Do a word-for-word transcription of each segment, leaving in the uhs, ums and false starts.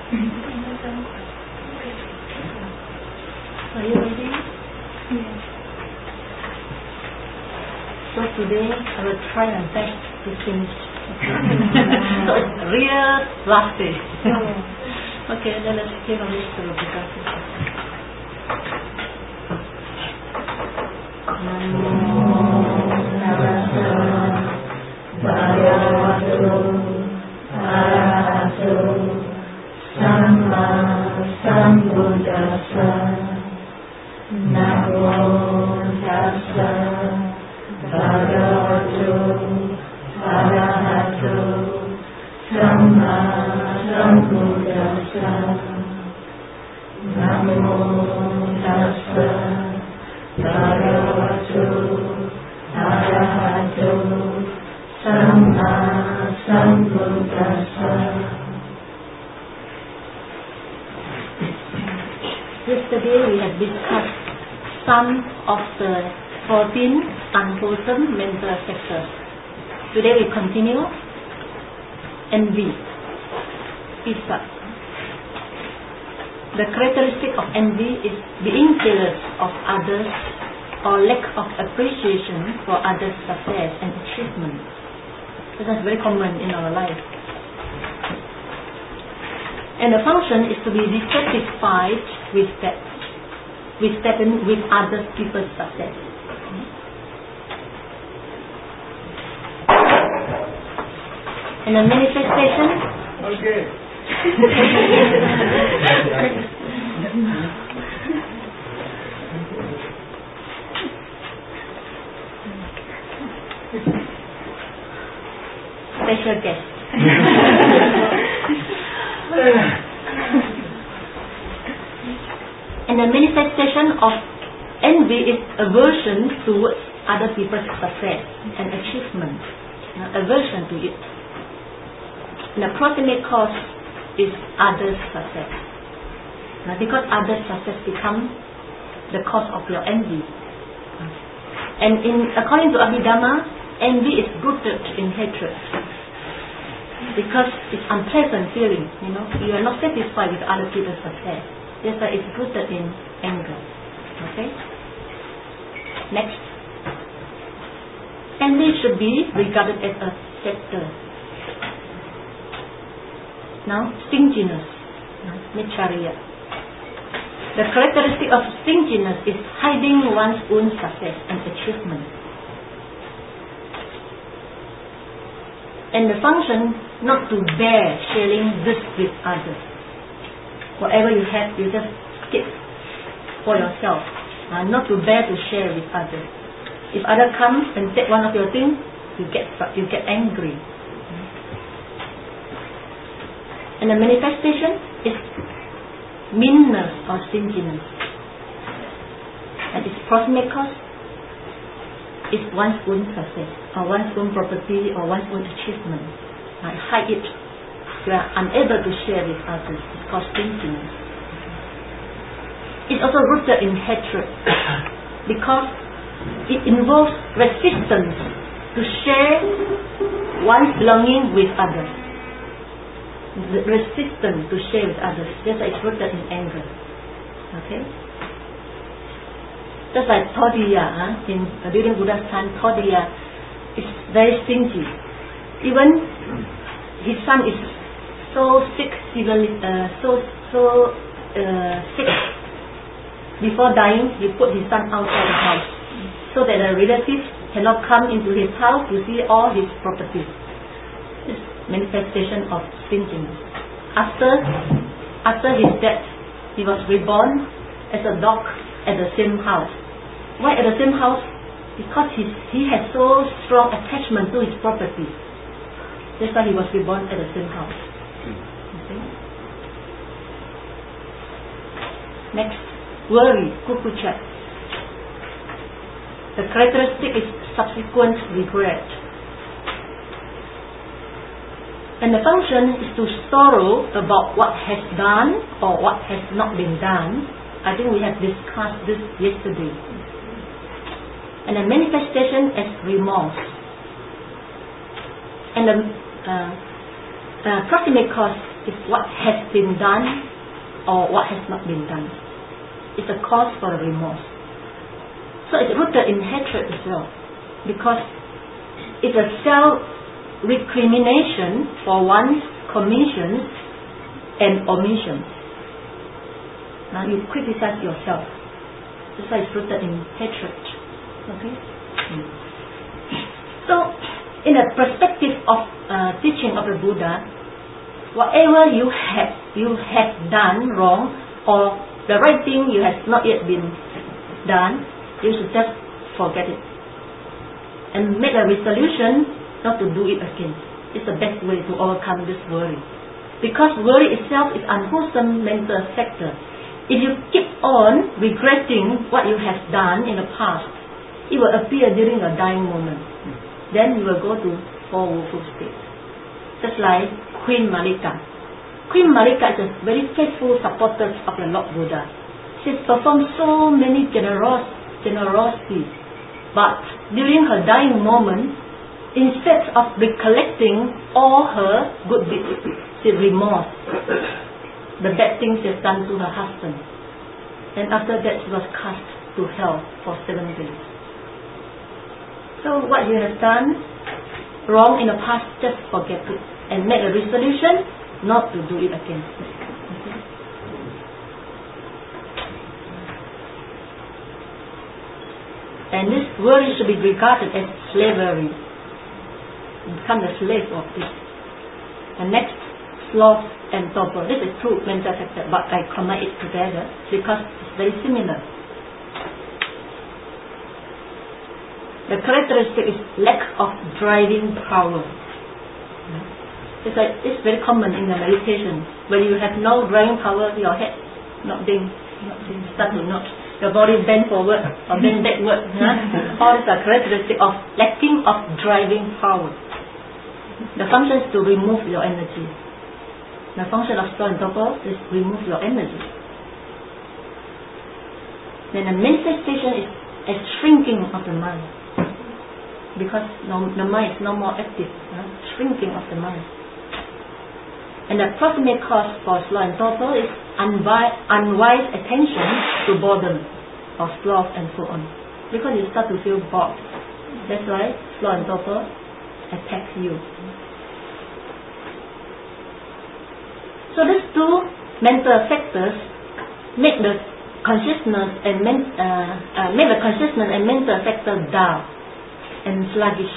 Are you ready? Yes. So today I will try my best to finish. So it's real last day. Okay, then let's give a list to the Namo Tassa Bhagavato Arahato Samma Sambuddhassa. Namo Tassa Bhagavato Arahato Samma Sambuddhassa. Namo Tassa Bhagavato Arahato Samma Sambuddhassa. Yesterday we have discussed some of the fourteen unwholesome mental factors. Today we continue. Envy. Issa. The characteristic of envy is being jealous of others or lack of appreciation for others' success and achievement. This is very common in our life. And the function is to be dissatisfied with that, with that with other people's success. And the manifestation. Okay. Special guest. And the manifestation of envy is aversion towards other people's success and achievement. Now, aversion to it. And the proximate cause is others' success. Now, because others' success become the cause of your envy. And in according to Abhidhamma, envy is rooted in hatred. Because it's unpleasant feeling, you know, you are not satisfied with other people's success. That's why it's rooted in anger. Okay? Next. Envy should be regarded as a factor. Now, stinginess. Nicharya. The characteristic of stinginess is hiding one's own success and achievement. And the function, not to bear sharing this with others. Whatever you have, you just keep for yourself. Uh, not to bear to share with others. If others come and take one of your things, you get you get angry. And the manifestation is meanness or stinginess. And its proximate cause is one's own success, or one's own property, or one's own achievement. I hide it. You are unable to share with others. It's called stinginess. It's also rooted in hatred, because it involves resistance to share one's belonging with others. The resistance to share with others. That's why it's rooted in anger. Okay? Just like Todiya, huh? in uh, during Buddha's time, Todiya is very stingy. Even his son is so sick, uh, so so uh, sick. Before dying, he put his son outside the house, so that the relatives cannot come into his house to see all his properties. This manifestation of stinginess. After after his death, he was reborn as a dog at the same house. Why at the same house? Because his, he had so strong attachment to his property. That's why he was reborn at the same house. Okay. Next, worry, kukucha. The characteristic is subsequent regret. And the function is to sorrow about what has done or what has not been done. I think we have discussed this yesterday. And the manifestation as remorse. And the uh, uh, proximate cause is what has been done or what has not been done. It's a cause for the remorse. So it's rooted in hatred as well, because it's a self-recrimination for one's commissions and omissions. Now you criticize yourself. That's why it's rooted in hatred. Okay? Mm. So, in the perspective of uh, teaching of the Buddha, whatever you have you have done wrong, or the right thing you have not yet been done, you should just forget it and make a resolution not to do it again. It's the best way to overcome this worry, because worry itself is unwholesome mental factor. If you keep on regretting what you have done in the past, it will appear during a dying moment. Then you will go to four woeful states. Just like Queen Malika. Queen Malika is a very faithful supporter of the Lord Buddha. She has performed so many generos generosities, but during her dying moment, instead of recollecting all her good deeds, she remorse the bad things she has done to her husband. And after that, she was cast to hell for seven days. So what you have done wrong in the past, just forget it and make a resolution not to do it again. Okay? And this worry should be regarded as slavery. Become the slave of this. And next, sloth and torpor. This is two mental factors, but I combine it together because it's very similar. The characteristic is lack of driving power. It's like it's very common in the meditation. When you have no driving power, your head not being, not being start to not, your body bend forward or bend backward. Huh? All is a characteristic of lacking of driving power. The function is to remove your energy. The function of sloth and torpor is remove your energy. Then the manifestation is a shrinking of the mind. Because no, the mind is no more active, huh? Shrinking of the mind. And the proximate cause for sloth and torpor is unwise, unwise attention to boredom or sloth and so on. Because you start to feel bored. That's why sloth and torpor attack you. So these two mental factors make the consciousness and men, uh, uh, make the consciousness and mental factor dull and sluggish.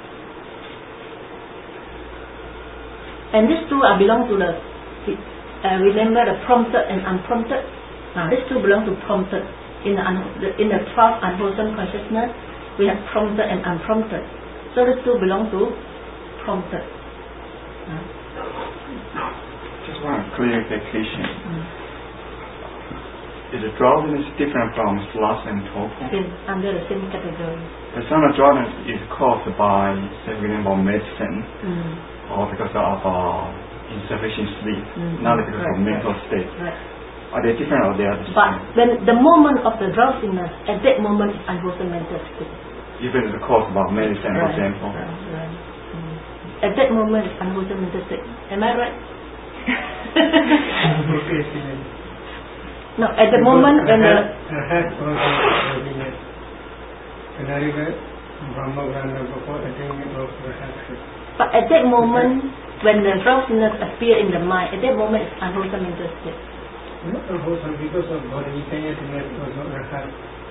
And these two are belong to the uh, remember the prompted and unprompted. Now these two belong to prompted. In the, un, the in the twelve unwholesome consciousness, we have prompted and unprompted. So these two belong to prompted. Uh. Just one clarification. Mm. Is the drowsiness different from sloth and torpor? Same, under the same category. The some of drowsiness is caused by, say, for example, medicine, mm. or because of uh, insufficient sleep, mm. not because right, of mental right. state. Right. Are they different or they are the But same? when the moment of the drowsiness, at that moment is unwholesome mental state. Even the cause about medicine, right. for example. Right. Right. Mm. At that moment is unwholesome mental state. Am I right? No, at the moment when the but at that moment when the drowsiness appear in the mind, at that moment it's unwholesome mental state. Not unwholesome because of body tiredness was not a heart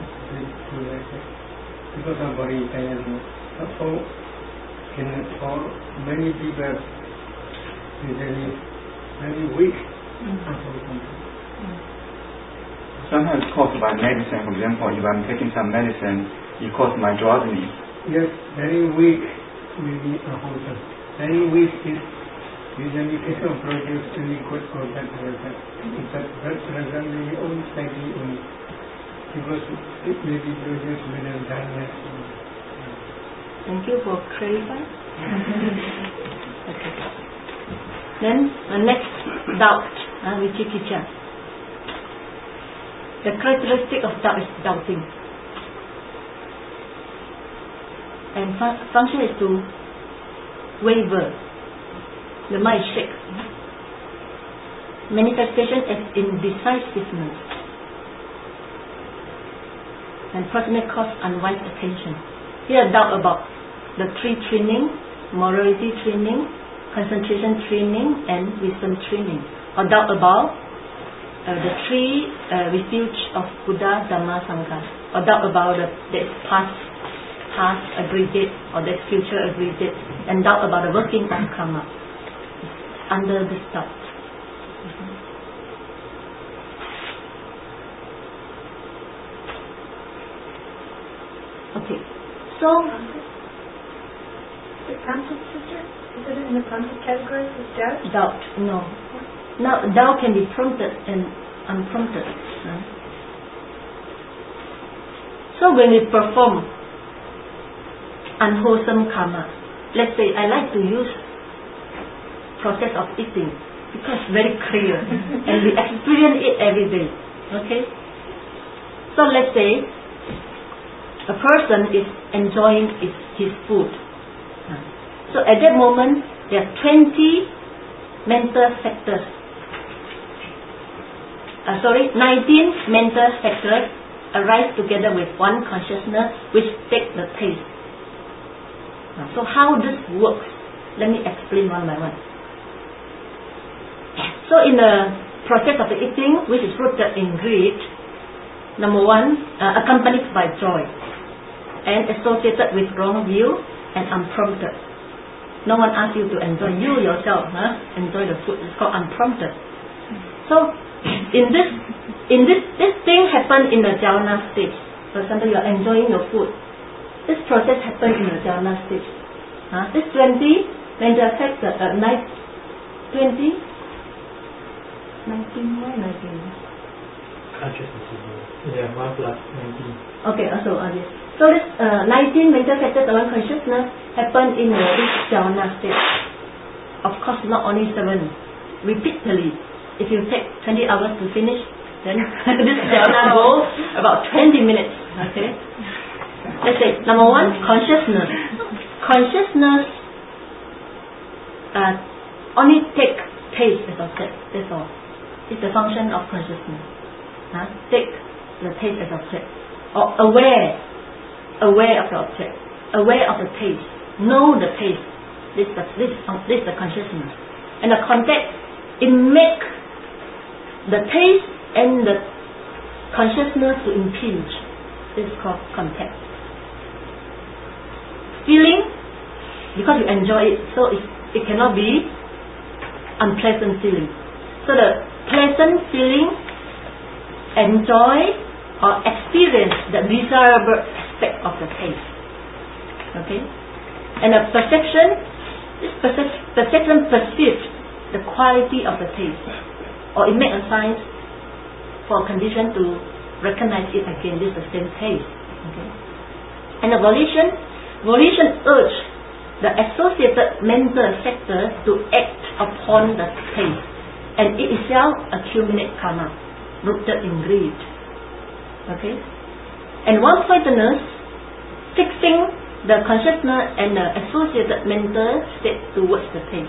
because of body tiredness. But for, in, for many people usually very weak mm. unwholesome. Mm. Sometimes it's caused by medicine. For example, if I'm taking some medicine, it causes my drowsiness. Yes, very weak will be unwholesome. Very weak is usually it can produce liquid or bad result. But bad result may be only slightly only because it may be produced within dryness. Thank you for clarifying. Okay. Then the next doubt, uh, vicikicca. The characteristic of doubt is doubting. And fun function is to waver. The mind is shake. manifestation as indecisiveness, and proximate cause unwise attention. Here, doubt about the three training, morality training, concentration training, and wisdom training, or doubt about uh, the three uh, refuge of Buddha, Dhamma, Sangha, or doubt about the, the past, past aggregate or the future aggregate, and doubt about the working of karma. It's under this doubt. Okay, so the concept, sister? Is it in the concept category of doubt? Doubt, no. Now, doubt can be prompted and unprompted. Right? So when we perform unwholesome karma, let's say I like to use process of eating because it's very clear and we experience it every day. Okay? So let's say a person is enjoying his, his food. So at that moment, there are twenty mental factors. Uh, sorry, nineteen mental factors arise together with one consciousness which take the taste. Uh, so how this works? Let me explain one by one. So in the process of the eating, which is rooted in greed, number one, uh, accompanied by joy and associated with wrong view and unprompted. No one asks you to enjoy. You yourself huh? enjoy the food. It's called unprompted. So, in this, in this, this thing happened in the jhana stage. For example, you are enjoying your food. This process happened in the jhana stage. Huh? This twenty, when the effect, uh, nine, twenty, nineteen, why nineteen? Consciousness is yeah, one plus nineteen. Okay, also uh, yes. So this uh, nineteen mental factors around consciousness happen in uh, this jhana state. Of course, not only seven. Repeatedly. If you take twenty hours to finish, then this jhana will about twenty minutes. Okay. Let's say number one, consciousness. Consciousness uh, only take taste as object. That's all. It's the function of consciousness. Huh? Take the taste as object, or aware. Aware of the object, aware of the taste, know the taste. This is the, this, this is the consciousness. And the contact, it make the taste and the consciousness to impinge. This is called contact. Feeling, because you enjoy it, so it, it cannot be unpleasant feeling. So the pleasant feeling, enjoy or experience the desirable aspect of the taste. Okay? And a perception, this percep- perception perceives the quality of the taste, or it makes a sign for a condition to recognize it again. This is the same taste. Okay? And the volition, volition urge the associated mental sector to act upon the taste, and it itself accumulates karma rooted in greed. Okay? And one-pointedness, fixing the consciousness and the associated mental state towards the taste.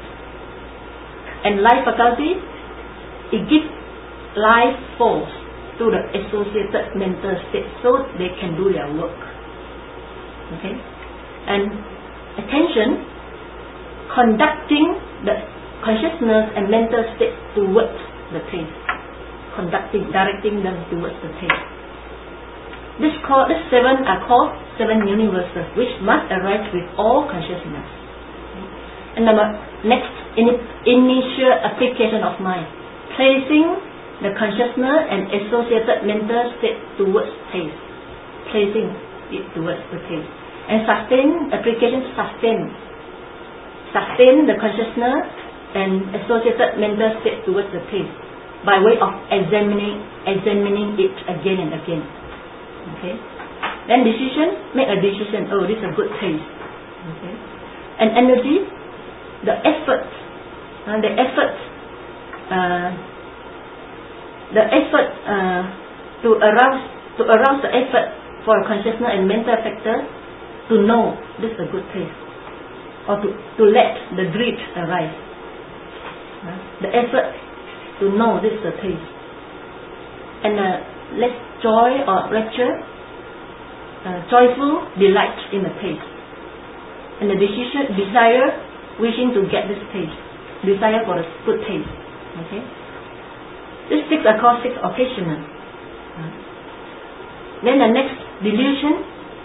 And life faculty, it gives life force to the associated mental state so they can do their work. Okay? And attention, conducting the consciousness and mental state towards the taste. Conducting, directing them towards the taste. This call, these seven are called seven universes, which must arise with all consciousness. And the next in, initial application of mind, placing the consciousness and associated mental state towards taste, placing it towards the taste, and sustain application, sustain, sustain the consciousness and associated mental state towards the taste by way of examining, examining it again and again. Okay. Then decision, make a decision. Oh, this is a good taste. Okay. And energy, the effort, uh, the effort, uh, the effort uh, to arouse, to arouse the effort for consciousness and mental factor to know this is a good taste, or to to let the greed arise. Uh, the effort to know this is the taste. And uh, let's joy or rapture, uh, joyful delight in the taste. And the decision, desire, wishing to get this taste, desire for the good taste. Okay. This six are called six occasional. Uh, then the next delusion,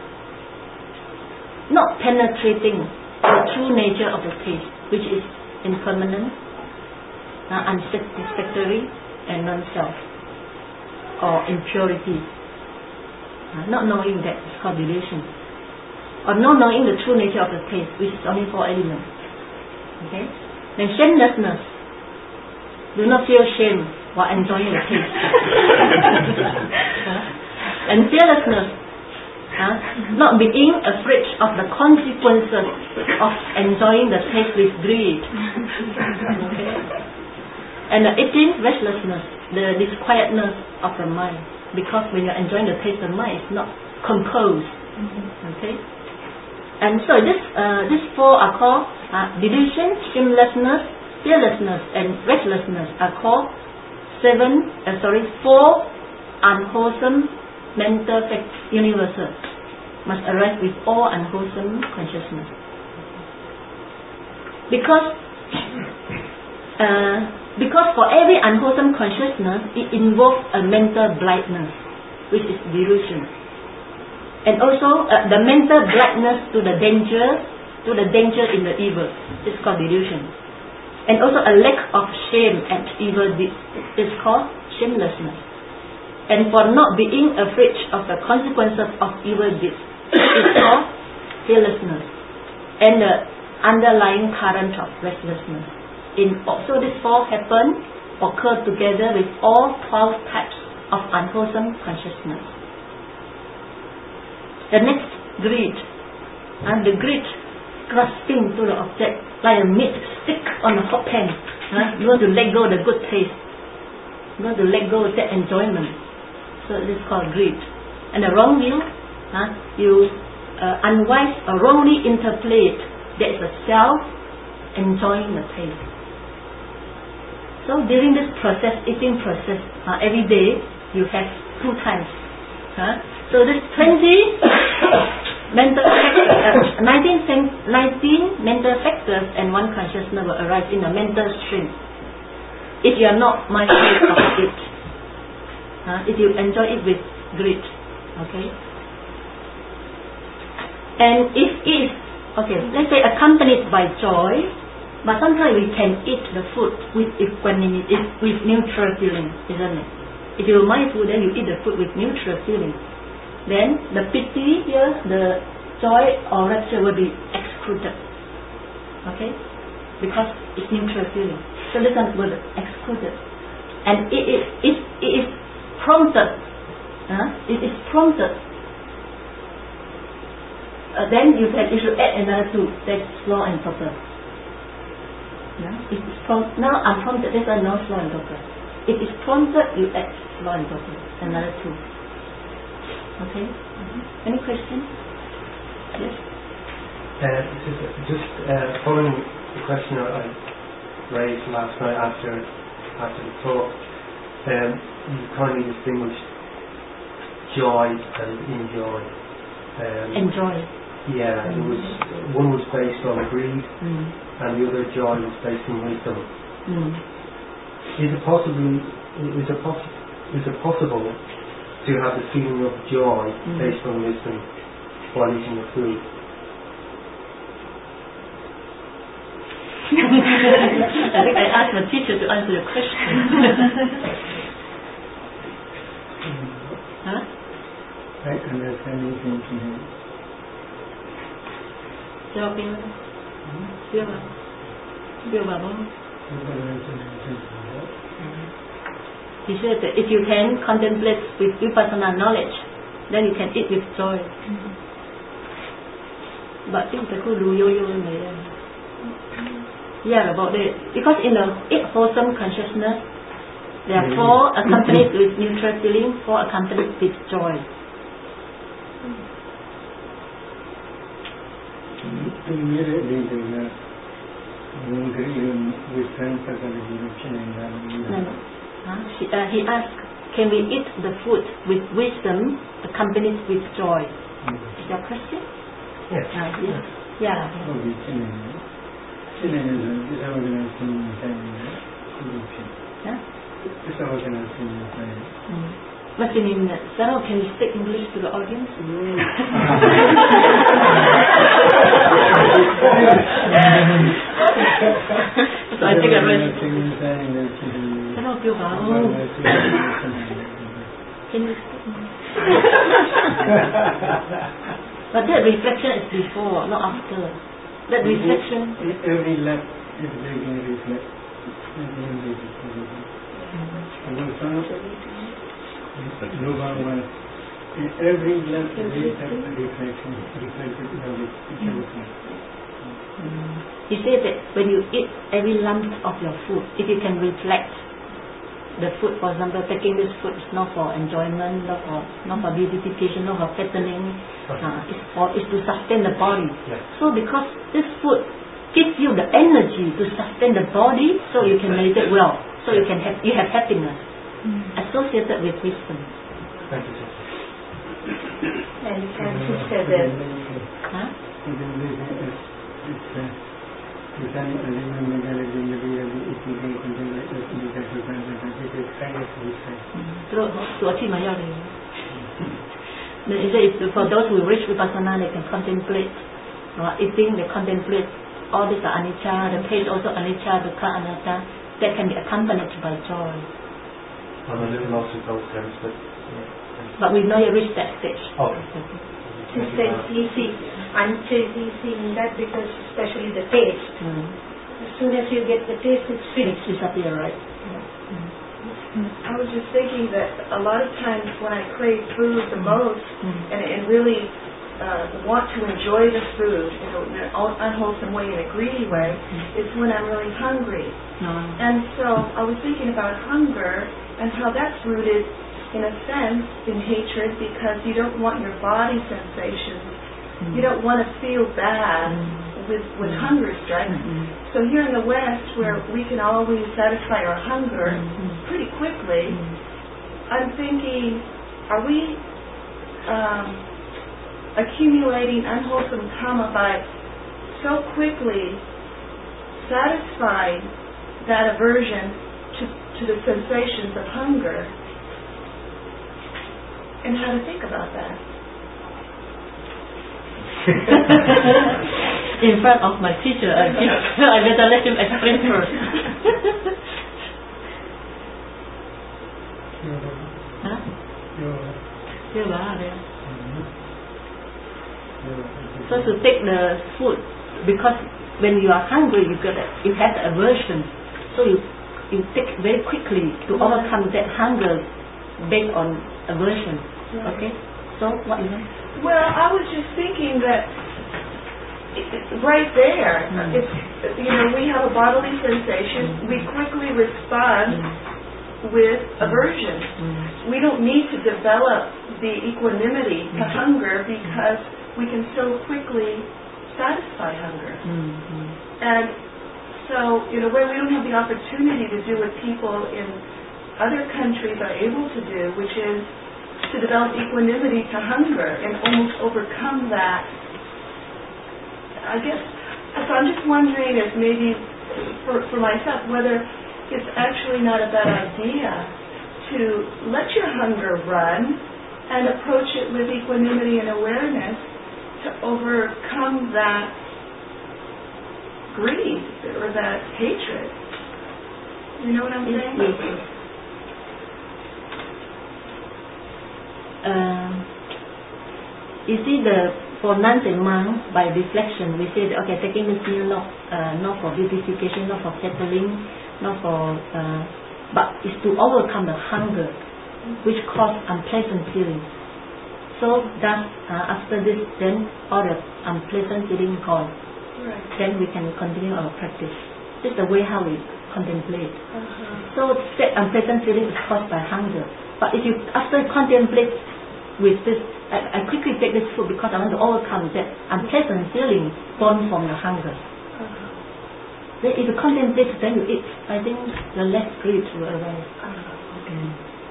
not penetrating the true nature of the taste, which is impermanent, uh, unsatisfactory, and non-self, or impurity. Uh, not knowing that is called delusion. Or not knowing the true nature of the taste, which is only four elements. Okay? Then shamelessness. Do not feel shame while enjoying the taste. uh, and fearlessness. Uh, not being afraid of the consequences of enjoying the taste with greed. Okay? And the eighteenth, restlessness, the disquietness of the mind, because when you're enjoying the taste, the mind is not composed. Okay? And so this uh, these four are called uh, delusion, shamelessness, fearlessness, and restlessness are called seven. Uh, sorry, four unwholesome mental facts universal. Must arise with all unwholesome consciousness. Because uh, because for every unwholesome consciousness, it involves a mental blindness, which is delusion. And also uh, the mental blindness to the danger, to the danger in the evil, is called delusion. And also a lack of shame at evil deeds is called shamelessness. And for not being afraid of the consequences of evil deeds is called fearlessness. And the underlying current of restlessness. In so these four happen, occur together with all twelve types of unwholesome consciousness. The next, greed. And the greed, grasping to the object like a meat stick on a hot pan. Uh, you want to let go of the good taste. You want to let go of that enjoyment. So this is called greed. And the wrong view, uh, you uh, unwise or wrongly interpret there is a self enjoying the taste. So during this process, eating process, uh, every day you have two times. Huh? So this twenty mental factors, uh, nineteen, nineteen mental factors and one consciousness will arise in the mental stream. If you are not mindful of it, uh, if you enjoy it with greed, okay. And if it is, okay, let's say accompanied by joy, but sometimes we can eat the food with equanimity, with neutral feeling, isn't it? If you are mindful, then you eat the food with neutral feeling. Then the pity here, the joy or rapture will be excluded. Okay? Because it's neutral feeling. So this one will be excluded. And it is, it, it is prompted. Uh, it is prompted. Uh, then you can you should add another two. That's slow and proper. Yeah? It is prompt, now unprompted, this one no slow and proper. If it's prompted, you add slow and proper. Another two. Okay. Mm-hmm. Any questions? Yes. Uh, just uh, following the question I raised last night after after the talk, um, you kindly distinguished joy and enjoy. Um, Enjoy. Yeah, Mm. it was one was based on greed, mm. and the other joy was based on wisdom. Mm. Is it possible? Is it possible? Is it possible to have the feeling of joy mm. based on wisdom while eating the food? I think I asked my teacher to answer the question. Huh? Right understanding thinking. Jawab dia. Dia apa? Dia apa? He said that if you can contemplate with vipassana knowledge, then you can eat with joy. Mm-hmm. But things are cool, yo-yo in there. Yeah, about it. Because in the eight wholesome consciousness, there are four accompanied with neutral feeling, four accompanied with joy. Immediately, the with terms of the European environment. No, no. Huh? She, uh, he asked, can we eat the food with wisdom accompanied with joy? Mm. Is that question? Yes. Uh, yes. Yeah. Oh, we can. Chilenism is organized in European. Huh? It's organized in European. Mm. What's the name? Sarah, can you speak English to the audience? Mm. So I think I read. Sarah, kêu vào. Can you speak English? But that reflection is before, not after. That reflection. Every lap is being reflect. Global one. Every lap is reflection. Reflected knowledge. He said that when you eat every lump of your food, if you can reflect the food, for example, taking this food is not for enjoyment, not for not for beautification, not for fattening, uh, it's for it's to sustain the body. Yes. So because this food gives you the energy to sustain the body, so you can meditate well, so you can have you have happiness mm. associated with wisdom. Thank you, sir. And, and he said that. Huh? For those who reach vipassana, they can contemplate uh, eating, they contemplate all these are anicca, the taste also anicca, dukkha, anatta, that can be accompanied by joy. I'm a little lost with those terms, but yeah. But we've not yet reached that stage. Okay. He said easy, until easy in that because especially the taste. Mm. As soon as you get the taste, it's finished. It's disappear, right? I was just thinking that a lot of times when I crave food the most mm. and, and really uh, want to enjoy the food in, a, in an unwholesome way, in a greedy way, mm. it's when I'm really hungry. No. And so I was thinking about hunger and how that's rooted in a sense in hatred because you don't want your body sensations. Mm. You don't want to feel bad mm. with, with mm. hunger strikes. Mm-hmm. So here in the West where we can always satisfy our hunger mm-hmm. pretty quickly, mm. I'm thinking, are we um, accumulating unwholesome karma by so quickly satisfying that aversion to, to the sensations of hunger? And how to think about that. In front of my teacher, I think I better let him explain first. Huh? So to take the food, because when you are hungry, you get you have the aversion, so you you take very quickly to overcome that hunger based on aversion. Okay, so what is it? Well, I was just thinking that right there, mm. it's, you know, we have a bodily sensation, mm. we quickly respond mm. with aversion. Mm. We don't need to develop the equanimity to mm. hunger because we can so quickly satisfy hunger. Mm. And so, in a way, we don't have the opportunity to do what people in other countries are able to do, which is to develop equanimity to hunger and almost overcome that. I guess, so I'm just wondering if maybe for, for myself whether it's actually not a bad idea to let your hunger run and approach it with equanimity and awareness to overcome that greed or that hatred. You know what I'm saying? Yes, yes. Uh, you see, the for nuns and monks, by reflection, we say that, okay, taking this meal not uh, not for beautification, not for settling, not for, uh, but is to overcome the hunger, which cause unpleasant feelings. So that uh, after this, then all the unpleasant feelings gone. Right. Then we can continue our practice. This is the way how we contemplate. Uh-huh. So that unpleasant feeling is caused by hunger. But if you after contemplate with this, I, I quickly take this food because I want to overcome that unpleasant feeling born from the hunger. Uh-huh. Then if you contemplate, then you eat. I think the less greed will arise. Okay.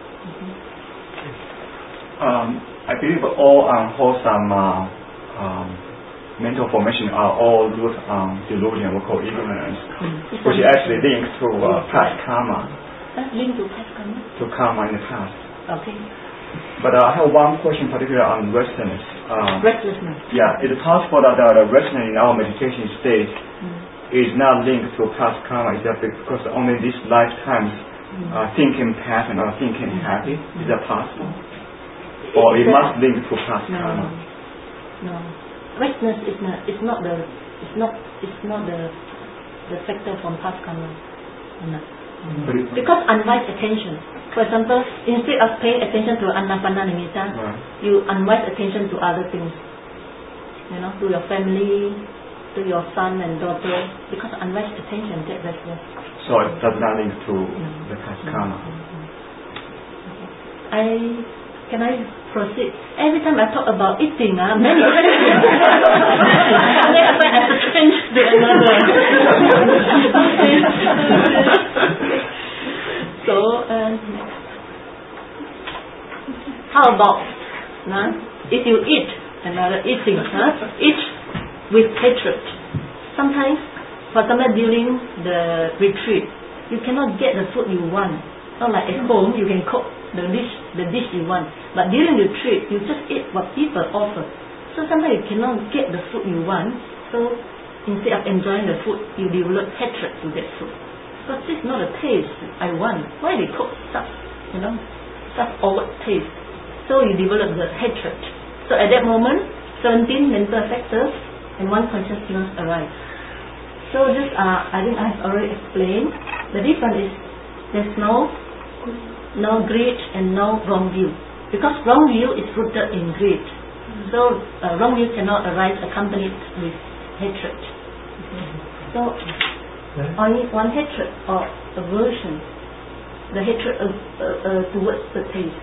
Um, I believe all unwholesome uh, um, mental formation are all root on delusion, we call ignorance, Mm. which is actually linked to uh, past karma, That's linked to past karma. to karma in the past. Okay. But uh, I have one question particular on restlessness. Um, Restlessness. yeah, is it possible that uh, the restlessness in our meditation state Mm. is not linked to past karma? Is that because only this lifetime's Mm. uh, thinking pattern or thinking habit? Is that possible? Mm. Or it It's a- must link to past No. karma? No. Restlessness is not. It's not the. It's not. It's not the. The factor from past karma. No. But it- Because unwise attention. For example, instead of paying attention to Anapana Nimitta, Right. you unwise attention to other things. You know, to your family, to your son and daughter. Because unwise attention get restless. So it does not link to No. the past No. karma. I can I proceed? Every time I talk about eating, uh, many questions. Next time I have to change to another. So, uh, how about uh, if you eat another eating, huh? Eat with hatred. Sometimes, for example, during the retreat, you cannot get the food you want. Not like at home, you can cook the dish, the dish you want. But during the retreat, you just eat what people offer. So sometimes you cannot get the food you want. So instead of enjoying the food, you develop hatred to that food. Because this is not a taste I want. Why they cook such, you know, such awkward taste? So you develop the hatred. So at that moment, seventeen mental factors and one consciousness arise. So this, uh, I think I have already explained. The difference is there's no no greed and no wrong view. Because wrong view is rooted in greed. So uh, wrong view cannot arise accompanied with hatred. So only one hatred or aversion, the hatred of, uh, uh, towards the taste.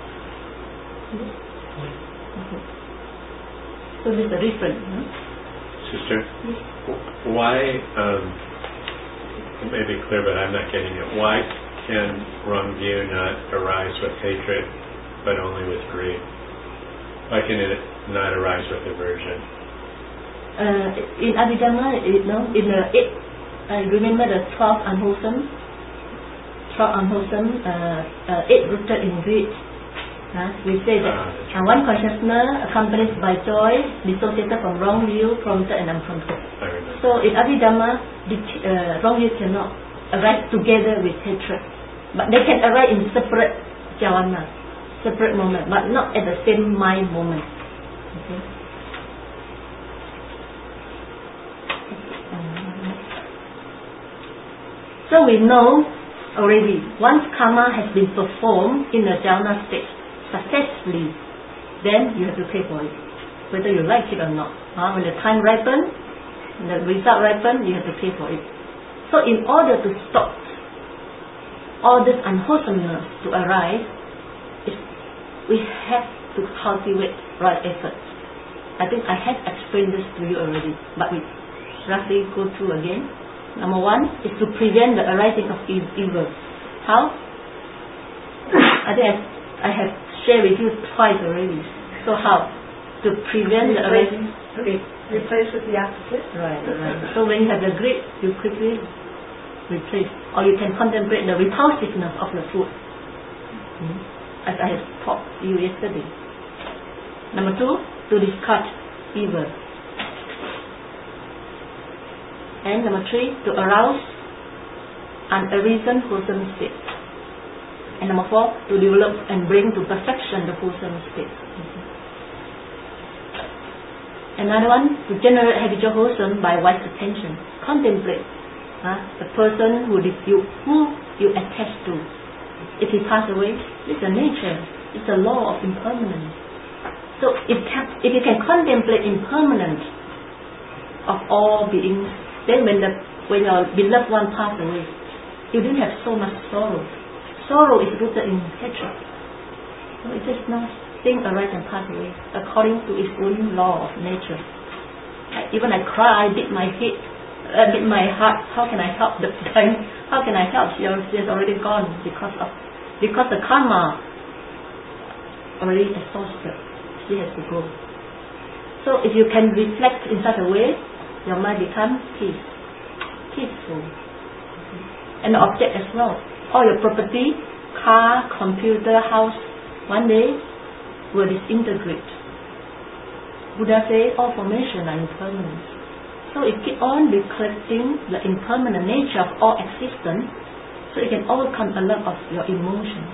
Okay. So this is the difference. No? Sister, why, um, it may be clear but I'm not getting it, why can wrong view not arise with hatred but only with greed? Why can it not arise with aversion? Uh, in Abhidhamma, you know, in the eight, I remember the twelve unwholesome, twelve unwholesome, uh, uh, eight rooted in greed. Uh, we say that Ah, uh, one consciousness accompanied by joy, dissociated from wrong view, prompted and unprompted. I remember. So in Abhidhamma, the uh, wrong view cannot arise together with hatred, but they can arise in separate jhana, separate moment, but not at the same mind moment. Okay. So we know already, once karma has been performed in the jhana state successfully, then you have to pay for it, whether you like it or not. Uh, when the time ripens, when the result ripens, you have to pay for it. So in order to stop all this unwholesomeness to arise, we have to cultivate right effort. I think I have explained this to you already, but we roughly go through again. Number one is to prevent the arising of evil. How? I think I, I have shared with you twice already. So how? To prevent the arising. Okay. Replace with the opposite. Right, right. So when you have the greed, you quickly replace. Or you can contemplate the repulsiveness of the food. Hmm? As I have taught you yesterday. Number two, to discard evil. And number three, to arouse an arisen wholesome state. And number four, to develop and bring to perfection the wholesome state. Another one, to generate habitual wholesome by wise attention. Contemplate uh, the person who you, who you attach to. If he pass away, it's a nature, it's a law of impermanence. So if, if you can contemplate impermanence of all beings, then when the when your beloved one pass away, you didn't have so much sorrow. Sorrow is rooted in hatred. So it just not thing arise and pass away according to its own law of nature. I, even I cry, I beat my head, uh, in my heart, how can I help the friend? How can I help? She is already gone because of because the karma already exhausted. She has to go. So if you can reflect in such a way, your mind becomes peace, peaceful. And the object as well. All your property, car, computer, house, one day will disintegrate. Buddha says all formation are impermanent. So it keep on reflecting the impermanent nature of all existence, so it can overcome a lot of your emotions.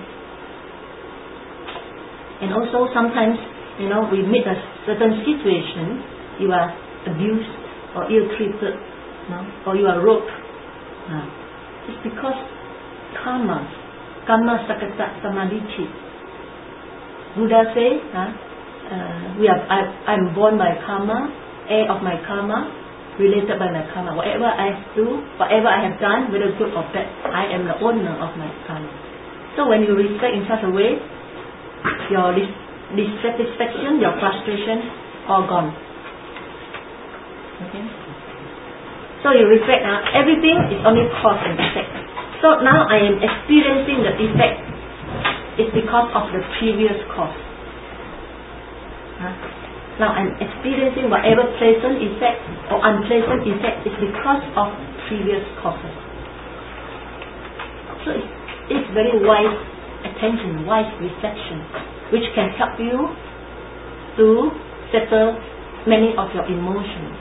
And also sometimes, you know, we meet a certain situation, you are abused or ill-treated, no? Or you are robbed. No. It's because karma, karma sakata samadhi. Buddha says, huh, uh, we are, I, I'm born by karma, heir of my karma, related by my karma. Whatever I do, whatever I have done, whether good or bad, I am the owner of my karma. So when you reflect in such a way, your dis- dissatisfaction, your frustration, all gone. Okay. So you reflect now, uh, everything is only cause and effect. So now I am experiencing the effect. It's because of the previous cause. Huh? Now I'm experiencing whatever pleasant effect or unpleasant effect is because of previous causes. So it's, it's very wise attention, wise reflection, which can help you to settle many of your emotions.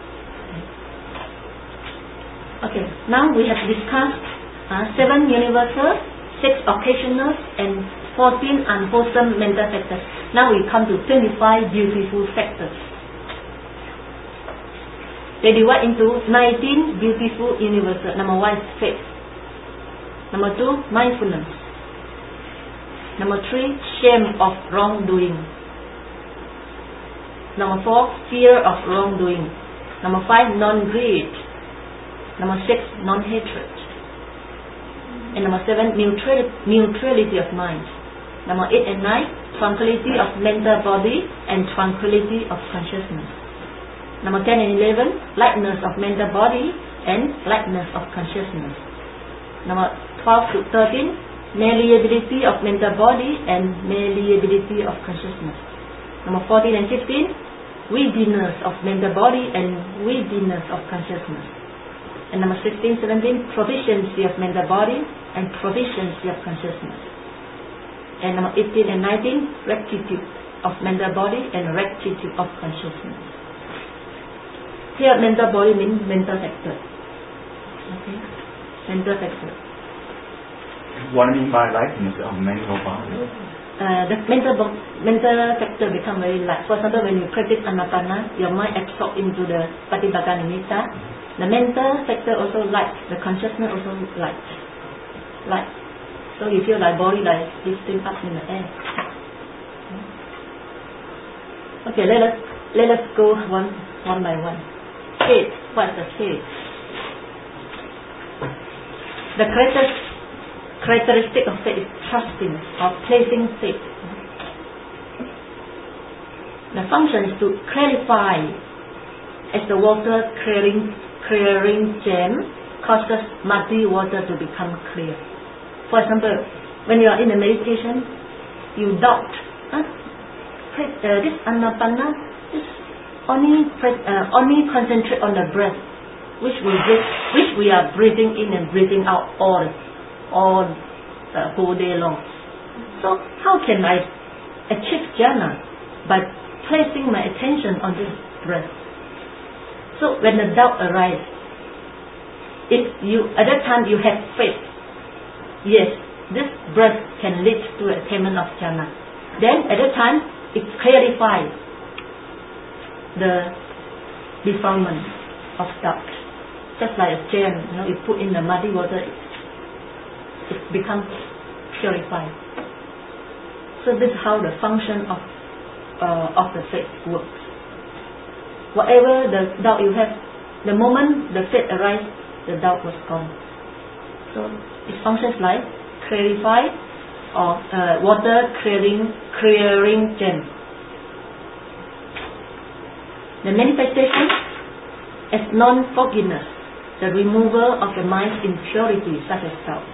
Okay, now we have discussed uh, seven universal, six occasional, and fourteen unwholesome mental factors. Now we come to twenty-five beautiful factors. They divide into nineteen beautiful universal. Number one, faith. Number two, mindfulness. Number three, shame of wrongdoing. Number four, fear of wrongdoing. Number five, non-greed. Number six, non-hatred. And number seven, neutral, neutrality of mind. Number eight and nine, tranquility of mental body and tranquility of consciousness. Number ten and eleven, lightness of mental body and lightness of consciousness. Number twelve to thirteen, malleability of mental body and malleability of consciousness. Number fourteen and fifteen, weakness of mental body and weakness of consciousness. And number sixteen, seventeen, proficiency of mental body and proficiency of consciousness. And number eighteen and nineteen, rectitude of mental body and rectitude of consciousness. Here mental body means mental factor. Okay? Mental factor. What do you mean by lightness of mental body? Uh, the mental bo- mental factor become very light. For example, when you practice anapana, your mind absorbs into the patipada nimitta. The mental factor also light. The consciousness also light. Light. So you feel like body like lifting up in the air. Okay, let us let us go one one by one. Faith. What is the faith? The characteristic characteristic of faith is trusting or placing faith. The function is to clarify, as the water clearing clearing gem causes muddy water to become clear. For example, when you are in a meditation, you doubt. Huh? Uh, this anapana, this only uh, only concentrate on the breath, which we breathe, which we are breathing in and breathing out all all the whole day long. So how can I achieve jhana? By placing my attention on this breath. So when the doubt arises, if you at that time you have faith, yes, this breath can lead to attainment of jhana. Then at that time it clarifies the defilement of doubt. Just like a gem, you know, you put in the muddy water, it, it becomes purified. So this is how the function of uh, of the faith works. Whatever the doubt you have, the moment the faith arises, the doubt was gone. So it functions like clarify or uh, water clearing clearing gem. The manifestation as non-forgiveness. the removal of the mind's impurities such as doubt.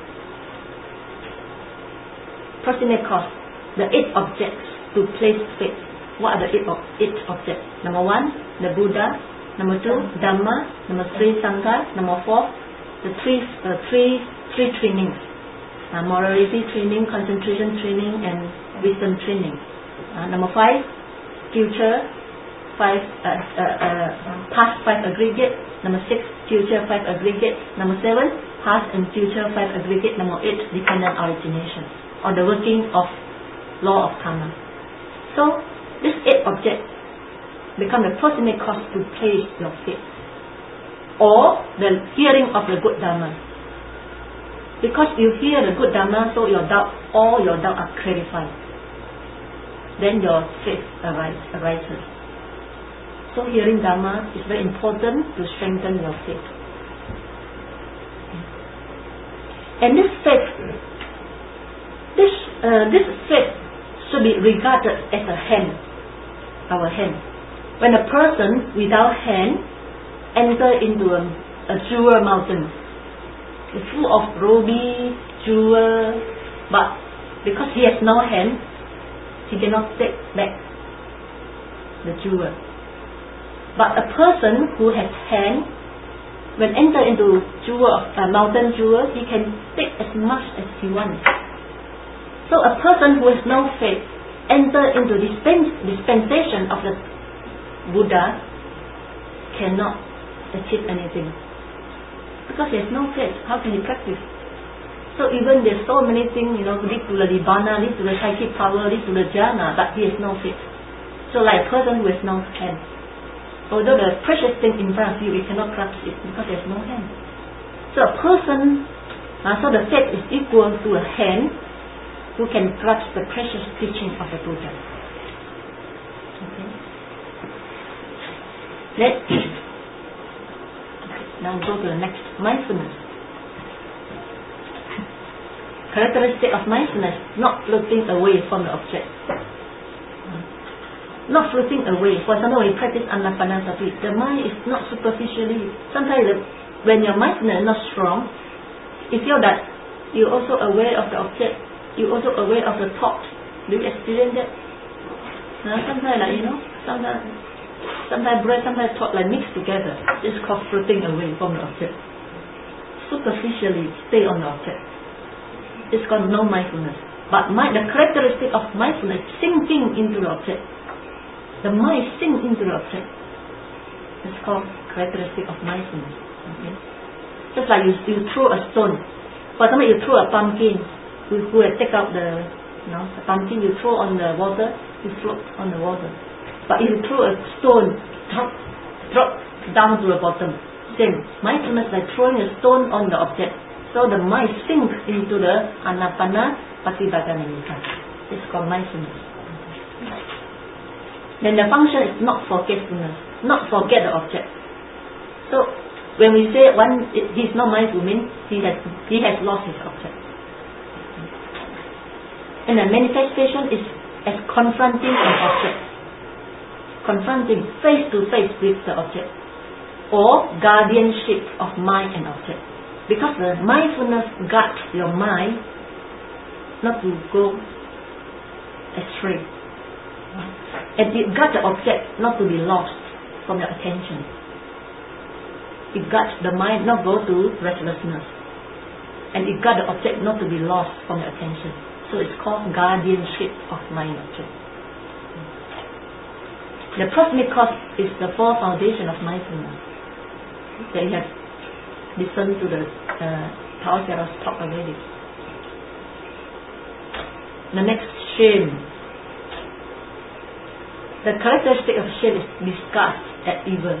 Proximate cause, the eight objects to place faith. What are the eight, eight objects? Number one, the Buddha. Number two, Dhamma. Number three, Sangha. Number four, the three, uh, three, three trainings. Uh, morality training, concentration training, and wisdom training. Uh, number five, future five, uh, uh, uh, past five aggregate. Number six, future five aggregate. Number seven, past and future five aggregate. Number eight, dependent origination, or the working of law of karma. So this eight objects become the proximate cause to place your faith, or the hearing of the good Dhamma. Because you hear the good Dhamma, so your doubt, all your doubt are clarified. Then your faith arise, arises. So hearing Dhamma is very important to strengthen your faith. And this faith, this uh, this faith should be regarded as a hand, our hand. When a person without hand enter into a, a jewel mountain, it's full of ruby, jewel, but because he has no hand, he cannot take back the jewel. But a person who has hand, when enter into jewel of uh, mountain jewel, he can take as much as he wants. So a person who has no faith enter into dispens dispensation of the Buddha cannot achieve anything, because he has no faith. How can he practice? So even there's so many things, you know, lead to the Nibbana, lead to the psychic power, lead to the jhana, but he has no faith. So like a person who has no hand, although the precious thing in front of you, you cannot grasp it because there's no hand. So a person, uh, so the faith is equal to a hand who can grasp the precious teaching of the Buddha. Okay. Let's now go to the next, mindfulness. Characteristic of mindfulness, not floating away from the object. Not floating away. For example, when you practice Anapanasati, the mind is not superficially. Sometimes the, when your mindfulness is not strong, you feel that you're also aware of the object, you're also aware of the thought. Do you experience that? Now, sometimes like, you know, sometimes sometimes breath, sometimes thought like mixed together. It's called floating away from the object. Superficially stay on the object. It's called no mindfulness. But mind, the characteristic of mindfulness, sinking into the object. The mind sinks into the object. It's called characteristic of mindfulness. Okay? Just like you, you throw a stone. For example, you throw a pumpkin. You go and take out the, you know, the pumpkin. You throw on the water. You float on the water. But if you throw a stone, drop, drop down to the bottom. Same. Mindfulness like throwing a stone on the object. So the mind sinks into the Anapana Patipadana Nidana. It's called mindfulness. Then the function is not forgetfulness, not forget the object. So when we say one, he is not mindful, means he has he has lost his object. And the manifestation is as confronting an object, confronting face to face with the object, or guardianship of mind and object. Because the mindfulness guards your mind not to go astray. And it guards the object not to be lost from your attention. It guards the mind not go to restlessness. And it guards the object not to be lost from your attention. So it's called guardianship of mind object. The proximate cause is the four foundation of mindfulness. That you have listened to the uh, Tao Sarah's talk already. The next, shame. The characteristic of shame is disgust at evil.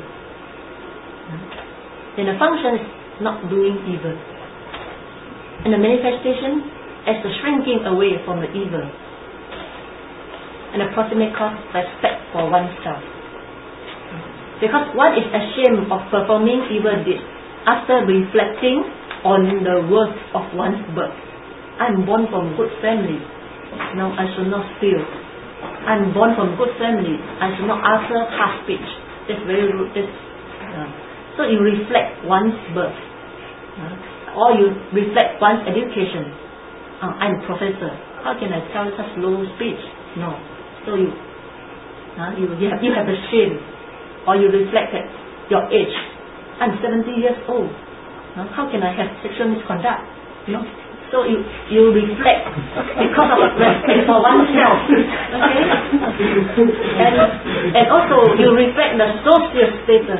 Then the function is not doing evil. And the manifestation as the shrinking away from the evil. And the proximate cause, respect for oneself. Because one is ashamed of performing evil deeds after reflecting on the worth of one's birth. I'm born from good family. No, I should not steal. I'm born from good family. I should not utter harsh speech. That's very rude. That's, uh, So you reflect one's birth, uh, or you reflect one's education. Uh, I'm a professor. How can I tell such low speech? No. So you, uh, you, you have you have the shame, or you reflect at your age. I'm seventy years old. Uh, how can I have sexual misconduct? No. So you you reflect because of respect for oneself. Okay. And and also you reflect the social status.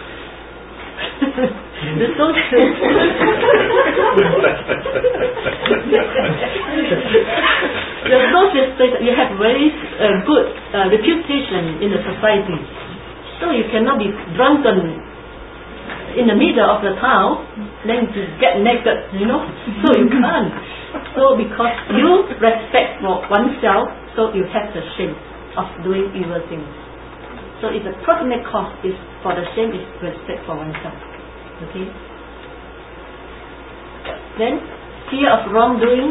The social the social status, you have very uh, good uh, reputation in the society, so you cannot be drunken in the middle of the town, then to get naked, you know, so you can't. So because you respect for oneself, so you have the shame of doing evil things. So it's the proximate cause is for the shame is respect for oneself. Okay. Then fear of wrongdoing,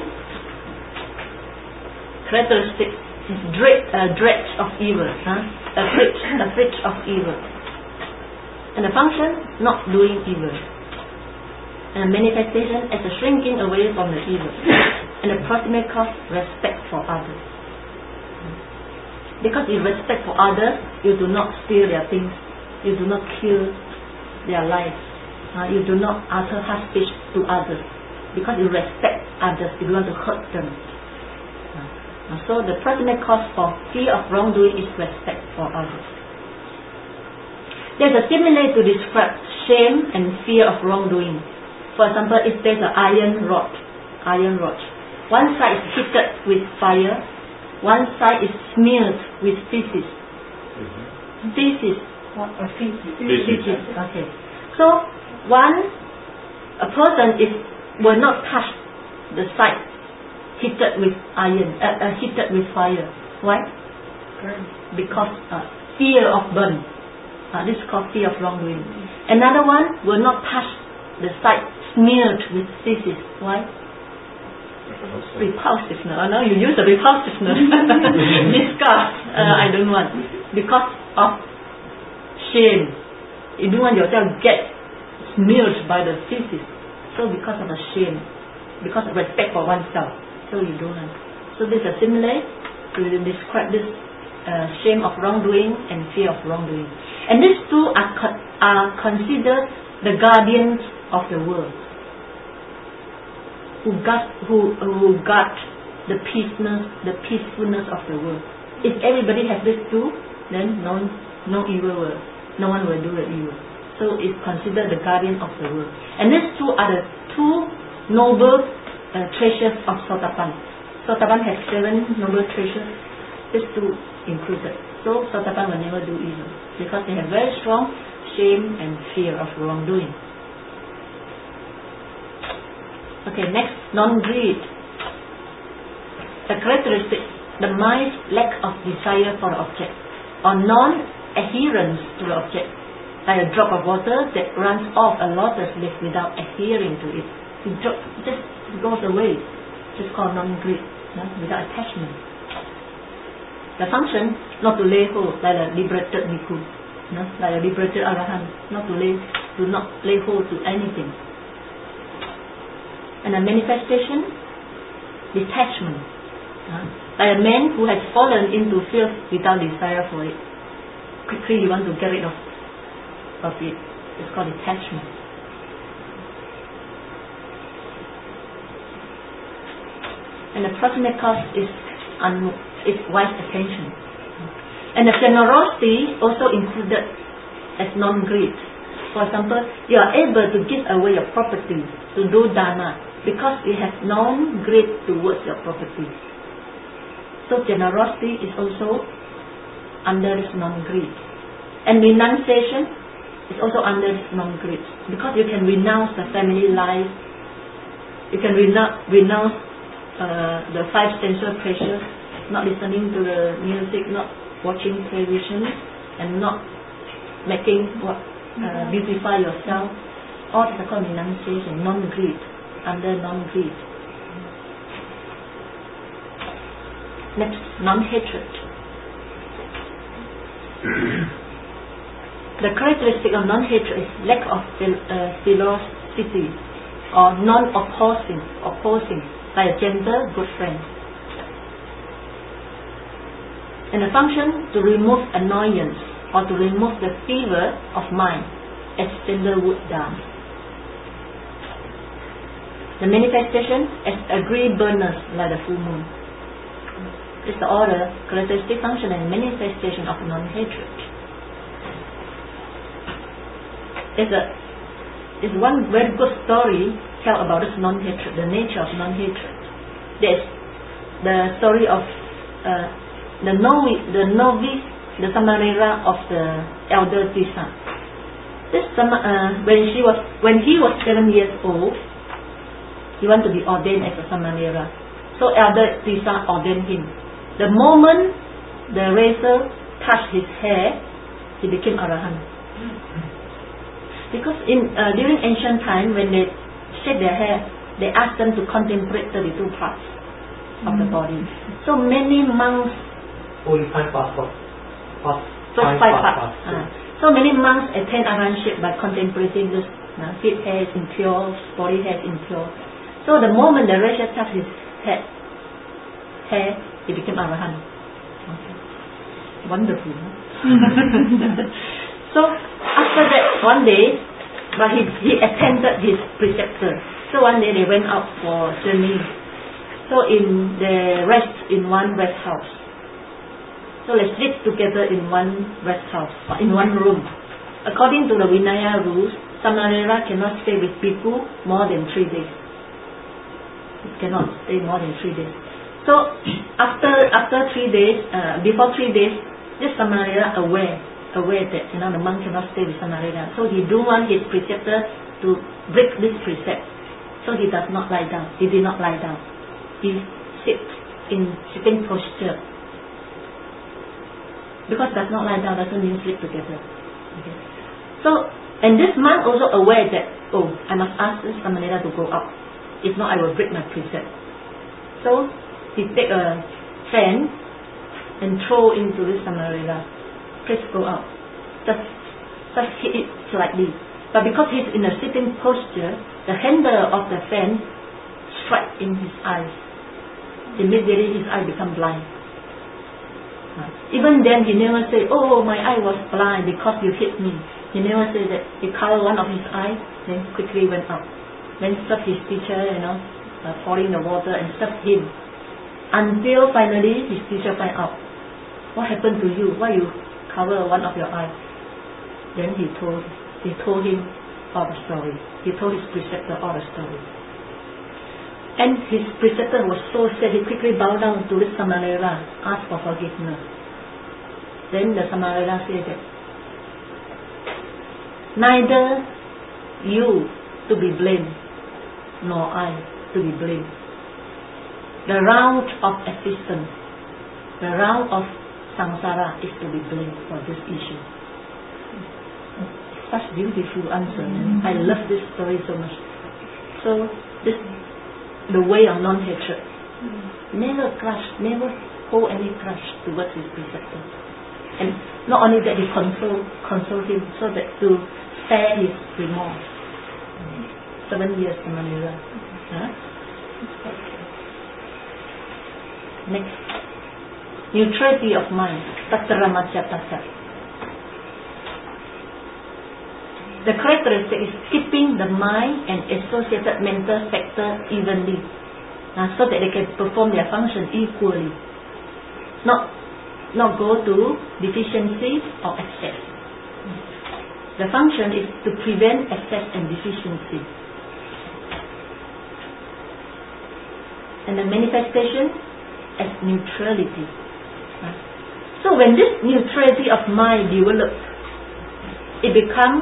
characteristic is dread, uh, dread of evil, huh? afraid, afraid of evil. And the function, not doing evil. And the manifestation as a shrinking away from the evil. And the proximate cause, respect for others. Because you respect for others, you do not steal their things, you do not kill their lives, uh, you do not utter harsh speech to others, because you respect others, you don't want to hurt them. Uh, so the proximate cause for fear of wrongdoing is respect for others. There's a simile to describe shame and fear of wrongdoing. For example, if there's an iron rod, iron rod, one side is heated with fire, one side is smeared with feces. Mm-hmm. Feces. What? Uh, feces. Feces. Feces. Okay. So one, a person is will not touch the side heated with iron, uh, uh, heated with fire. Why? Because uh, fear of burn. Uh, this is called fear of wrongdoing. Another one will not touch the side smeared with feces. Why? Repulsiveness. Oh, no, you use the repulsiveness. Disgust. Uh, I don't want. Because of shame. You don't want yourself to get smeared by the feces. So because of the shame. Because of respect for oneself. So you don't want. So this is a simile to describe this uh, shame of wrongdoing and fear of wrongdoing. And these two are, co- are considered the guardians of the world. Who guard, who, who guard the peaceness, the peacefulness of the world. If everybody has these two, then no, no evil will, no one will do the evil. So it's considered the guardian of the world. And these two are the two noble uh, treasures of Sotapan. Sotapan has seven noble treasures. These two included. So Sotapan will never do evil because they have very strong shame and fear of wrongdoing. Okay, next, non-greed. The characteristic, the mind's lack of desire for the object, or non-adherence to the object, like a drop of water that runs off a lotus leaf without adhering to it. It just goes away. It's called non-greed, no? Without attachment. The function, not to lay hold, like a liberated bhikkhu, no? Like a liberated arahant, not to lay, to not lay hold to anything. And a manifestation, detachment. Uh, like a man who has fallen into filth without desire for it. Quickly you want to get rid of, of it. It's called detachment. And the proximate cause is, un, is wise attention. And the generosity also included as non-greed. For example, you are able to give away your property to do dana, because you have non-greed towards your property. So generosity is also under this non-greed. And renunciation is also under this non-greed. Because you can renounce the family life, you can renounce, renounce uh, the five sensual pleasures, not listening to the music, not watching television, and not making what uh, beautify yourself. All is called renunciation, non-greed. Under non-greed. Next, non-hatred. the characteristic of non-hatred is lack of uh, philosophy or non-opposing, opposing, like a gentle, good friend. And the function to remove annoyance or to remove the fever of mind as sandalwood does. The manifestation as agreeableness like the full moon. It's the order, characteristic, function and manifestation of non-hatred. There's a there's one very good story tell about this non-hatred, the nature of non-hatred. There's the story of uh, the novice, the novice, the Samarera of the elder Tissa. This uh, when she was when he was seven years old, he wanted to be ordained as a Samarera. So elder Tissa ordained him. The moment the razor touched his hair, he became Arahant. Because in uh, during ancient time, when they shed their hair, they asked them to contemplate thirty-two parts of mm. the body. So many monks. Only five parts. Parts. So five, five parts. parts. Uh, so many monks attain Arahantship by contemplating this. Uh, feet hair is impure, body hair is impure. So the moment the razor touched his head, hair, he became Arahant. Okay. Wonderful. Huh? So after that, one day, but he he attended his preceptor. So one day they went out for journey. So in they rest in one rest house. So they sleep together in one rest house, in one room. According to the Vinaya rules, Samarera cannot stay with Bhikkhu more than three days. It cannot stay more than three days. So after after three days, uh, before three days, this Samarera aware. aware that you know the monk cannot stay with Samarera. So he don't want his preceptor to break this precept. So he does not lie down. He did not lie down. He sits in sitting posture. Because does not lie down doesn't mean sleep together. Okay. So and this monk also aware that oh I must ask this Samarera to go up. If not I will break my precept. So he take a fan and throw into this Samarera. Please go out. Just, just hit it slightly. But because he's in a sitting posture, the handle of the fan struck in his eyes. Immediately his eye become blind. Even then he never say, oh my eye was blind because you hit me. He never say that. He covered one of his eyes, then quickly went out. Then served his teacher, you know, uh, pouring the water and served him. Until finally his teacher find out. What happened to you? Why you cover one of your eyes? Then he told he told him all the story. He told his preceptor all the story. And his preceptor was so sad, he quickly bowed down to this Samarera, asked for forgiveness. Then the Samarera said that neither you to be blamed, nor I to be blamed. The round of existence, the round of samsara is to be blamed for this issue. Such beautiful answer. Mm-hmm. I love this story so much. So this the way of non-hatred. Mm-hmm. Never crush, never hold any crush towards his preceptor. And not only that, he console console him so that to spare his remorse. Mm-hmm. Seven years in Manila. Mm-hmm. Huh? Next. Neutrality of mind, tattara machatasa. The characteristic is keeping the mind and associated mental factor evenly, uh, so that they can perform their function equally. Not, not go to deficiency or excess. The function is to prevent excess and deficiency. And the manifestation as neutrality. So when this neutrality of mind develops, it becomes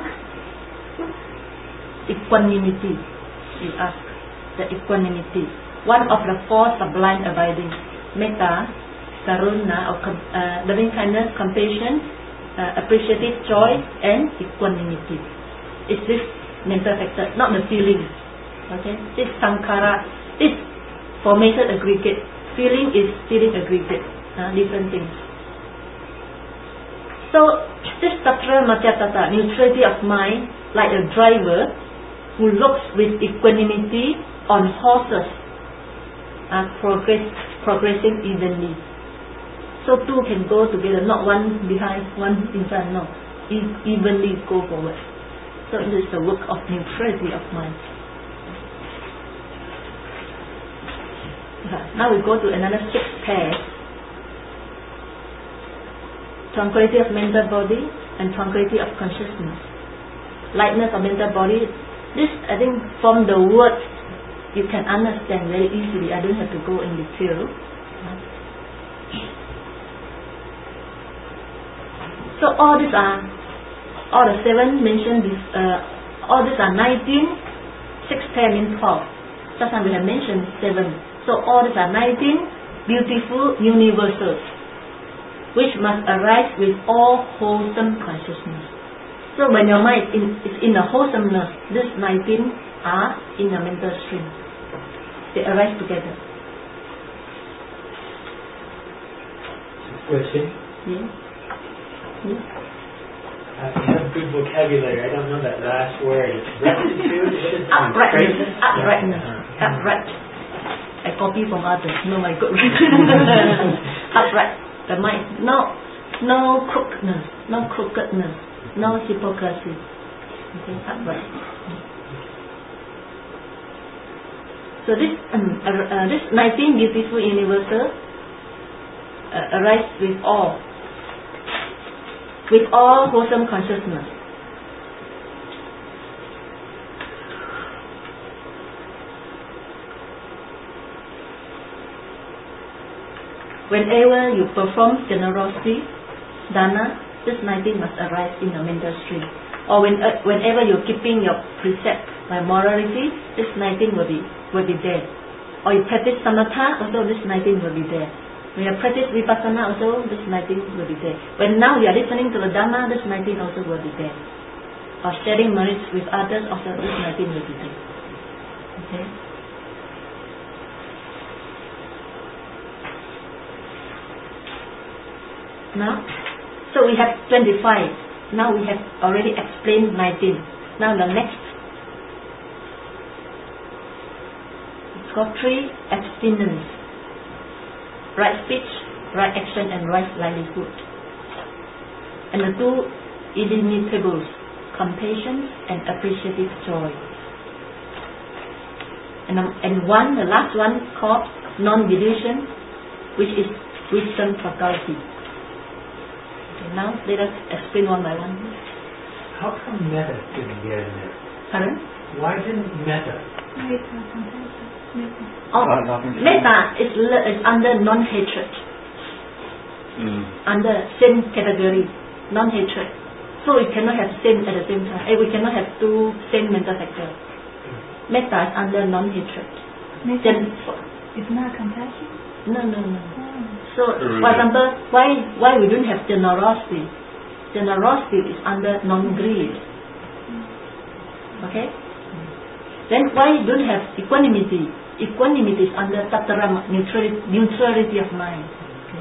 equanimity. You ask the equanimity, one of the four sublime abiding: metta, karuna, or uh, loving kindness, compassion, uh, appreciative joy, and equanimity. It's this mental factor, not the feeling. Okay, this sankhara, this formated aggregate. Feeling is feeling aggregate, uh, different things. So this Tatra Matyatata, neutrality of mind, like a driver who looks with equanimity on horses are progress, progressing evenly. So two can go together, not one behind, one in front, no. E- evenly go forward. So it is the work of neutrality of mind. Now we go to another six pairs. Tranquility of mental body and tranquility of consciousness. Lightness of mental body. This, I think, from the words you can understand very easily. I don't have to go in detail. So all these are, all the seven mentioned, this, uh, all these are nineteen, six, ten, and twelve. Just now we have mentioned seven. So all these are nineteen beautiful universals, which must arise with all wholesome consciousness. So when your mind is in, is in the wholesomeness, these nineteen are in the mental stream. They arise together. Question? Yeah. Yeah. I have good vocabulary. I don't know that last word. It's rectitude. What is Uprightness. Uprightness. Uh-huh. Upright. I copy from others. No, my good. Upright. The mind. No, no crookedness. No crookedness. No hypocrisy. Okay, upright. So this um, uh, uh, this nineteen beautiful universal uh, arise with all, with all wholesome consciousness. Whenever you perform generosity, dana, this nineteen must arise in your mental stream. Or when, uh, whenever you're keeping your precept by morality, this nineteen will be will be there. Or you practice samatha, also this nineteen will be there. When you practice vipassana, also this nineteen will be there. When now you are listening to the dhamma, this nineteen also will be there. Or sharing merits with others, also this nineteen will be there. Okay. Now, so we have twenty-five. Now we have already explained nineteen. Now the next, it's called three abstinence: right speech, right action, and right livelihood. And the two illimitables: compassion and appreciative joy. And um, and one, the last one, called non-delusion, which is wisdom faculty. Now let us explain one by one. How come metta didn't get in there? Pardon? Why didn't metta? Oh, Uh, metta is, is under non-hatred. Mm. Under same category, non-hatred. So we cannot have same at the same time. Eh, we cannot have two same mental factors. Metta is under non-hatred. Then, It's not compassion? no, no, no. So, for example, why why we don't have generosity? Generosity is under non-greed. Okay? Then why don't have equanimity? Equanimity is under tattara, neutrality, neutrality of mind. Okay.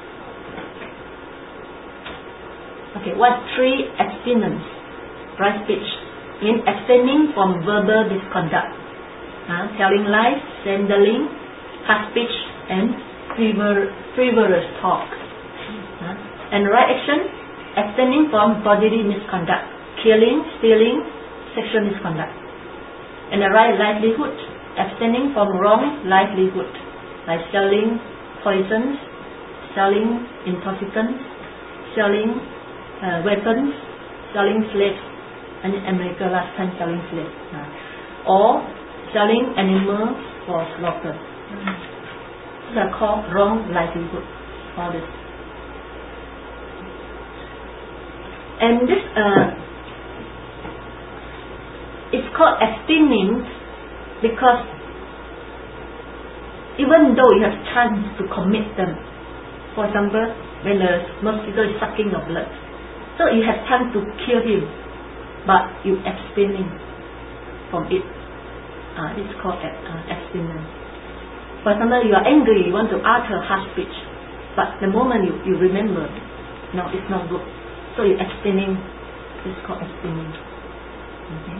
Okay. What three abstinence? Right speech means abstaining from verbal misconduct, uh, telling lies, slandering, harsh speech, and frivol- frivolous talk. Uh, and right action, abstaining from bodily misconduct, killing, stealing, sexual misconduct. And the right livelihood, abstaining from wrong livelihood, like selling poisons, selling intoxicants, selling uh, weapons, selling slaves, and in America last time selling slaves, uh, or selling animals for slaughter. Mm. These are called wrong livelihood. All this. And this uh, it's called abstaining because even though you have chance to commit them, for example, when the mosquito is sucking your blood, so you have time to kill him, but you abstaining from it. Uh, it's called uh, abstinence. For example, you are angry, you want to utter harsh speech, but the moment you, you remember, no, it's not good. So you're abstaining. This is called abstaining. Okay.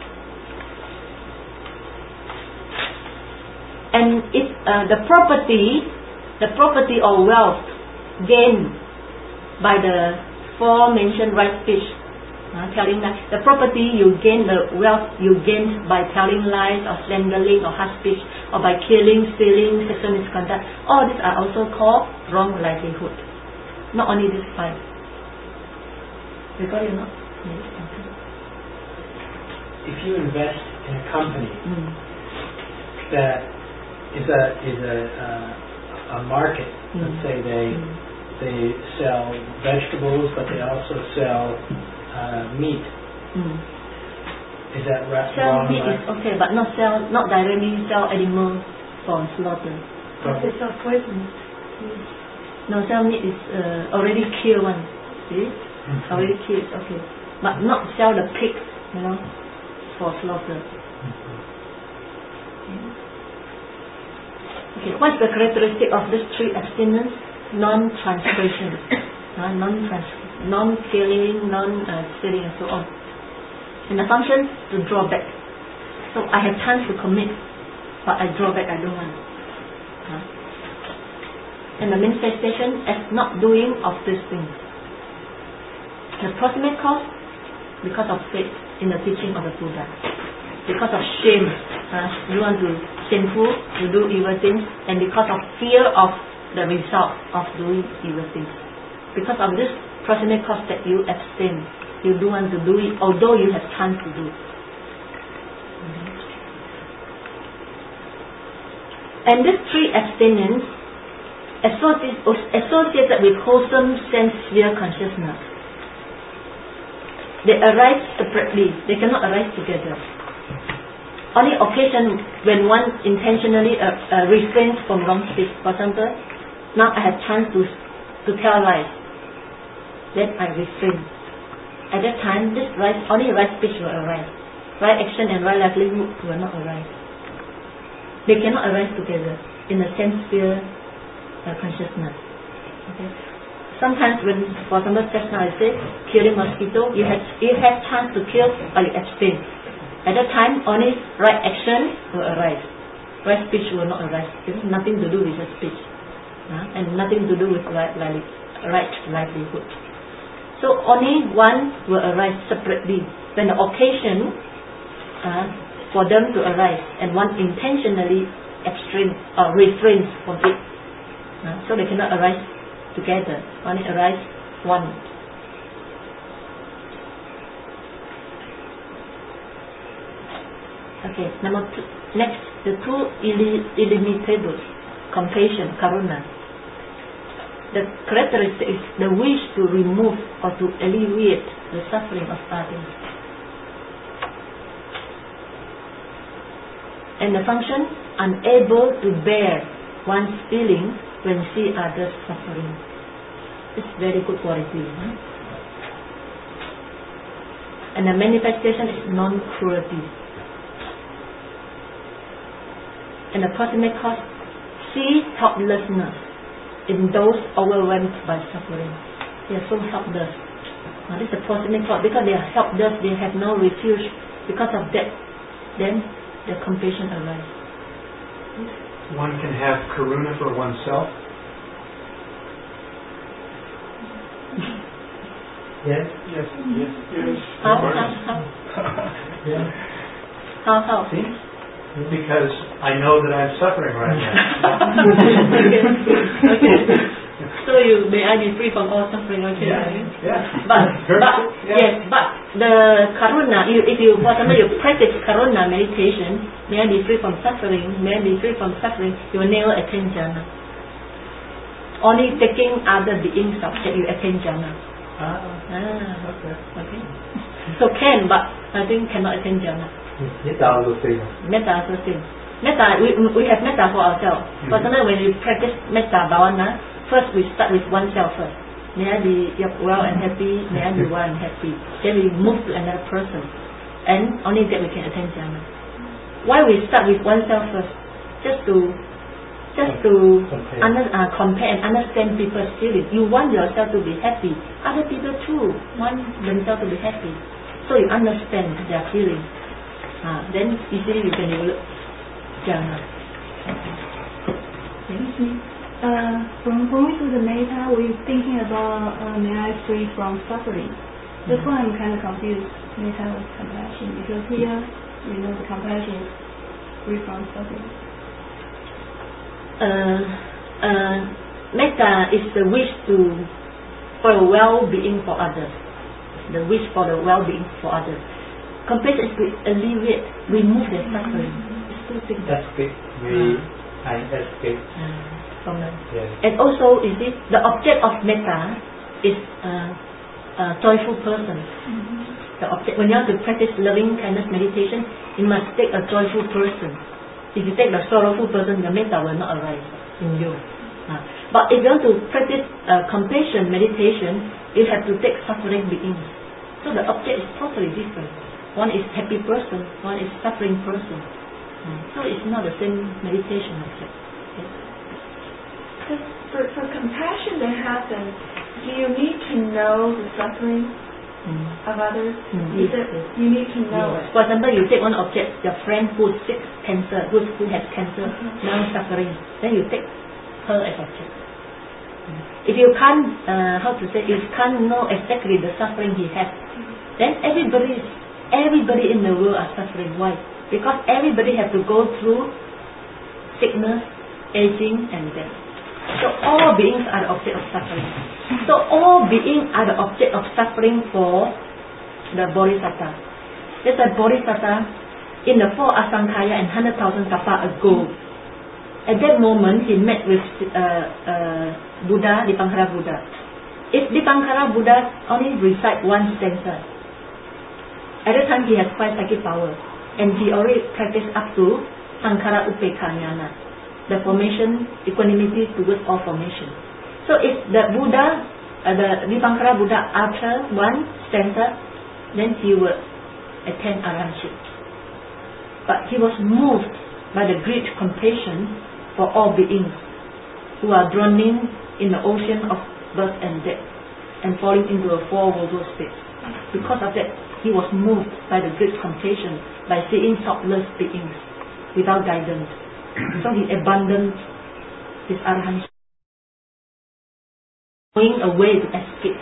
And if uh, the property, the property or wealth gained by the forementioned right speech, uh, telling lies, the property you gain, the wealth you gain by telling lies or slandering or harsh speech or by killing, stealing, sexual misconduct, all these are also called wrong livelihood. Not only these five. You got it or not? Yes, okay. If you invest in a company Mm. that is a is a uh, a market, Mm. let's say they Mm. they sell vegetables, but they also sell uh, meat. Mm. Is that right? Sell wrong? meat is right? okay, but not sell, not directly sell animals for slaughter. But it's not poison. No, sell meat is uh, already killed one. See? Mhm. Already killed, okay. But not sell the pig, you know, for slaughter. Okay, what's the characteristic of these three abstinence? Non-transgression, uh, non-trans, non-killing, non-stealing, and so on. And the function to draw back. So I have chance to commit, but I draw back. I don't want. Uh, and the manifestation as not doing of these things. The proximate cause, because of faith in the teaching of the Buddha. Because of shame, uh, you want to sinful, you do evil things, and because of fear of the result of doing evil things. Because of this proximate cause that you abstain, you do want to do it, although you have chance to do. Mm-hmm. And these three abstinence associated, associated with wholesome sense sphere consciousness. They arise separately, they cannot arise together. Only occasion when one intentionally uh, uh, refrains from wrong speech. For example, now I have chance to to tell lies, then I refrain. At that time, this right, only right speech will arise. Right action and right livelihood will not arise. They cannot arise together in the sense sphere uh, consciousness. Okay. Sometimes when, for example, just now I say, killing mosquito, you have you have chance to kill, but you abstain. At that time, only right action will arise. Right speech will not arise. It has nothing to do with the speech, uh, and nothing to do with right, right, right livelihood. So only one will arise separately when the occasion uh, for them to arise, and one intentionally abstain or refrains from it. Uh, so they cannot arise together. Only arise one. Okay, number two, next, the two illimitables, compassion, karuna. The characteristic is the wish to remove or to alleviate the suffering of others. And the function, unable to bear one's feeling when see others suffering. It's very good quality. Huh? And the manifestation is non-cruelty. And the proximate cause, see helplessness in those overwhelmed by suffering. They are so helpless. Now, this is the proximate cause. Because they are helpless, they have no refuge. Because of that, then the compassion arises. One can have karuna for oneself. Yes? Yes, yes, yes. How, how, how? Yeah. How, how? See? Because I know that I'm suffering right now. Okay. Okay. So you may I be free from all suffering, okay? Yeah. Yeah. But, Very but good. Yeah. yes, but the karuna, you, if you, for example, you practice karuna meditation, may I be free from suffering, may I be free from suffering, you will never attain jhana. Only taking other beings up that you attain jhana. Ah, Ah, okay. okay. So can, but I think cannot attain jhana. Metta also same. Metta also same. Metta, we, we have metta for ourselves. Mm-hmm. For example, when we practice metta bhavana, first we start with oneself first. May I be well and happy, may I be well and happy. Then we move to another person. And only that we can attain jhana. Why we start with oneself first? Just to just to compare. under, uh, compare and understand people's feelings. You want yourself to be happy. Other people too want themselves to be happy. So you understand their feelings. Uh, then easily you can develop jhana. Uh, from going to the metta, we're thinking about uh, may I free from suffering. That's why I'm kind of confused, metta with compassion, because here, you know, the compassion is free from suffering. Uh, uh, metta is the wish to for the well-being for others. The wish for the well-being for others. Compassion is to alleviate, remove their suffering. It's two things. Escape. We I escape. Uh, from them. Yes. And also, you see, the object of metta is uh, a joyful person. Mm-hmm. The object, when you want to practice loving kindness meditation, you must take a joyful person. If you take the sorrowful person, the metta will not arise in you. Uh, but if you want to practice uh, compassion meditation, you have to take suffering beings. So the object is totally different. One is happy person, one is suffering person. Uh, so it's not the same meditation object. Okay. For, for compassion to happen, do you need to know the suffering Mm. of others? Mm, Is yes, it, yes. you need to know Yes. it. For example, you take one object, your friend who is sick, cancer, who, who has cancer, Mhm. now suffering, then you take her as object. Mm. If you can't, uh, how to say, if you can't know exactly the suffering he has, then everybody, everybody in the world are suffering. Why? Because everybody have to go through sickness, aging, and death. So all beings are the object of suffering. So all beings are the object of suffering for the Bodhisattva. That's why Bodhisattva in the four Asankhaya and hundred thousand kappa ago, at that moment he met with uh, uh, Buddha, Dipankara Buddha. If Dipankara Buddha only recite one stanza, at that time he has five psychic power, and he already practiced up to Sankhara Upekha Jnana, the formation, equanimity towards all formation. So if the Buddha, uh, the Dipankara Buddha utter one stanza, then he will attain arahantship. But he was moved by the great compassion for all beings who are drowning in the ocean of birth and death and falling into a four world state. Because of that, he was moved by the great compassion by seeing helpless beings without guidance. So he abandoned his arahantship, going away to escape.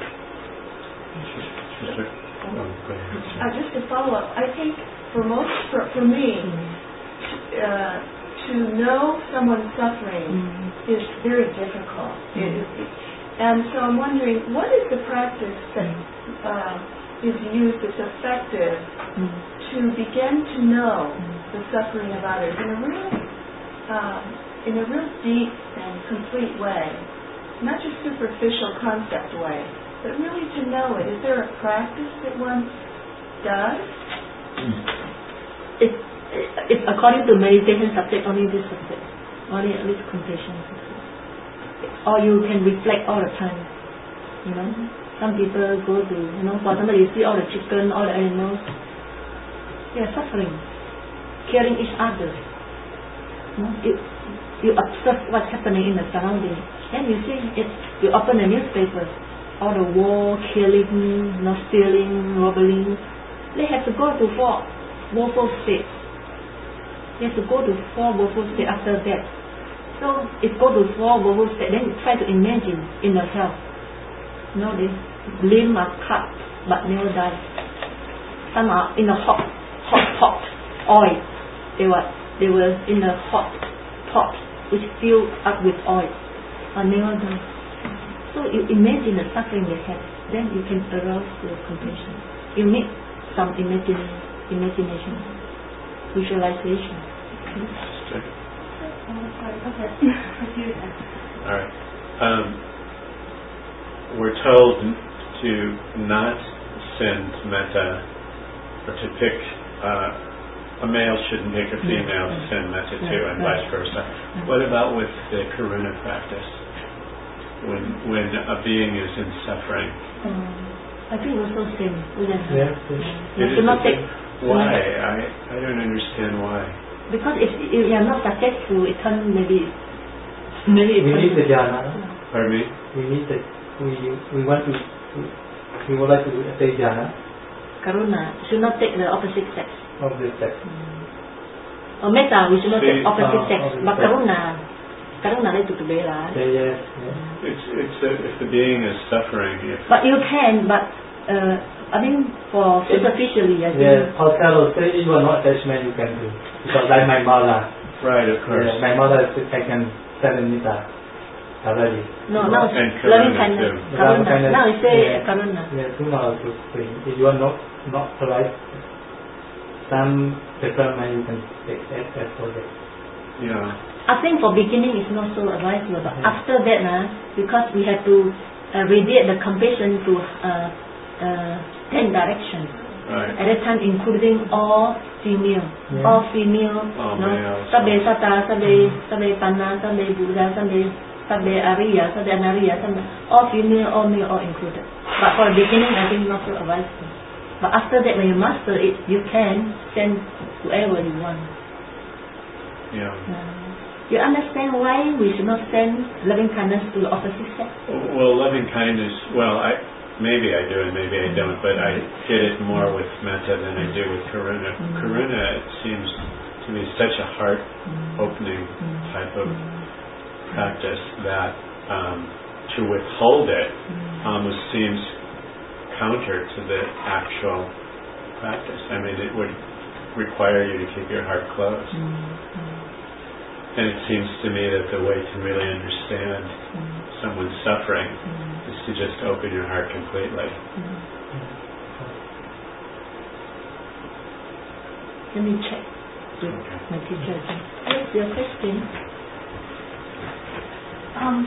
Uh, just to follow up, I think for most, for, for me, uh, to know someone's suffering Mm. is very difficult. Mm. It, it, and so I'm wondering, what is the practice that uh, is used that's effective Mm. to begin to know Mm. the suffering of others in a real, um, in a real deep and complete way, not just superficial concept way, but really to know it? Is there a practice that one does? It, it, according to meditation subject, only this subject, only this compassion subject. Or you can reflect all the time. You know, some people go to, you know, for example, you see all the chicken, all the animals, they are suffering, killing each other. You know, you, you observe what's happening in the surrounding, then you see it. You open the newspaper, all the war, killing, you know, stealing, robbing. They have to go to four woeful states. They have to go to four woeful states after that. So if go to four woeful states, then you try to imagine in the hell. You know, the limb are cut but never die. Some are in a hot, hot pot, oil. They were, they were in a hot pot which filled up with oil, but never die. So you imagine the suffering they have, then you can arouse your compassion. You need some imagine, imagination, visualization. Okay. Okay. All right. Um, we're told to not send metta, or to pick, uh, a male shouldn't pick a female to send metta to, and vice versa. What about with the karuna practice? When when a being is in suffering? Um, I think also same. Yes. Yes, yes. You It is cannot the take. same. Why? I, I don't understand why. Because if, if you are not successful, it can maybe Maybe we need the jhana. Pardon me? We need the, we, we want to, we would like to attain jhana. Karuna should not take the opposite sex. Opposite sex. Or metta, we should not take opposite uh, sex. opposite But sex. karuna, karuna is to be lah. Yeah, yes, yes. It's, it's a, if the being is suffering, if But you can, but uh, I mean for superficially, I think. Yes, Pascal will say even no attachment you can do. Because like my mother. right, of course. Yeah, my mother is taken seven meter already. No, now it's And loving karuna kindness. too. Karuna. Loving kindness, Now it say yeah. karuna. Yeah, two more to three. If you are not not right, some deferment you can take as as for that. Yeah. I think for beginning it's not so advisable, but yeah. After that, nah, because we have to uh, radiate the compassion to uh, uh, ten directions. Right. At that time, including all female, yeah. all female, all no, male, sabe sata, sabe sabe panna, sabe buddha, sabe sabe arya, sabe anarya, sabe all female, all male, all included. But for the beginning, I think not so advisable. But after that, when you master it, you can send whoever you want. Yeah. Uh, you understand why we should not send loving kindness to the opposite sex? Well, loving kindness, well, I maybe I do and maybe I don't, but I get it more with metta than I do with karuna. Mm. Karuna, it seems to me such a heart-opening mm. type of mm. practice that um, to withhold it mm. almost seems counter to the actual practice. I mean, it would require you to keep your heart closed. Mm. And it seems to me that the way to really understand mm. someone's suffering mm. is to just open your heart completely. Mm. Let me check with Okay. my teacher. What's your question? Um,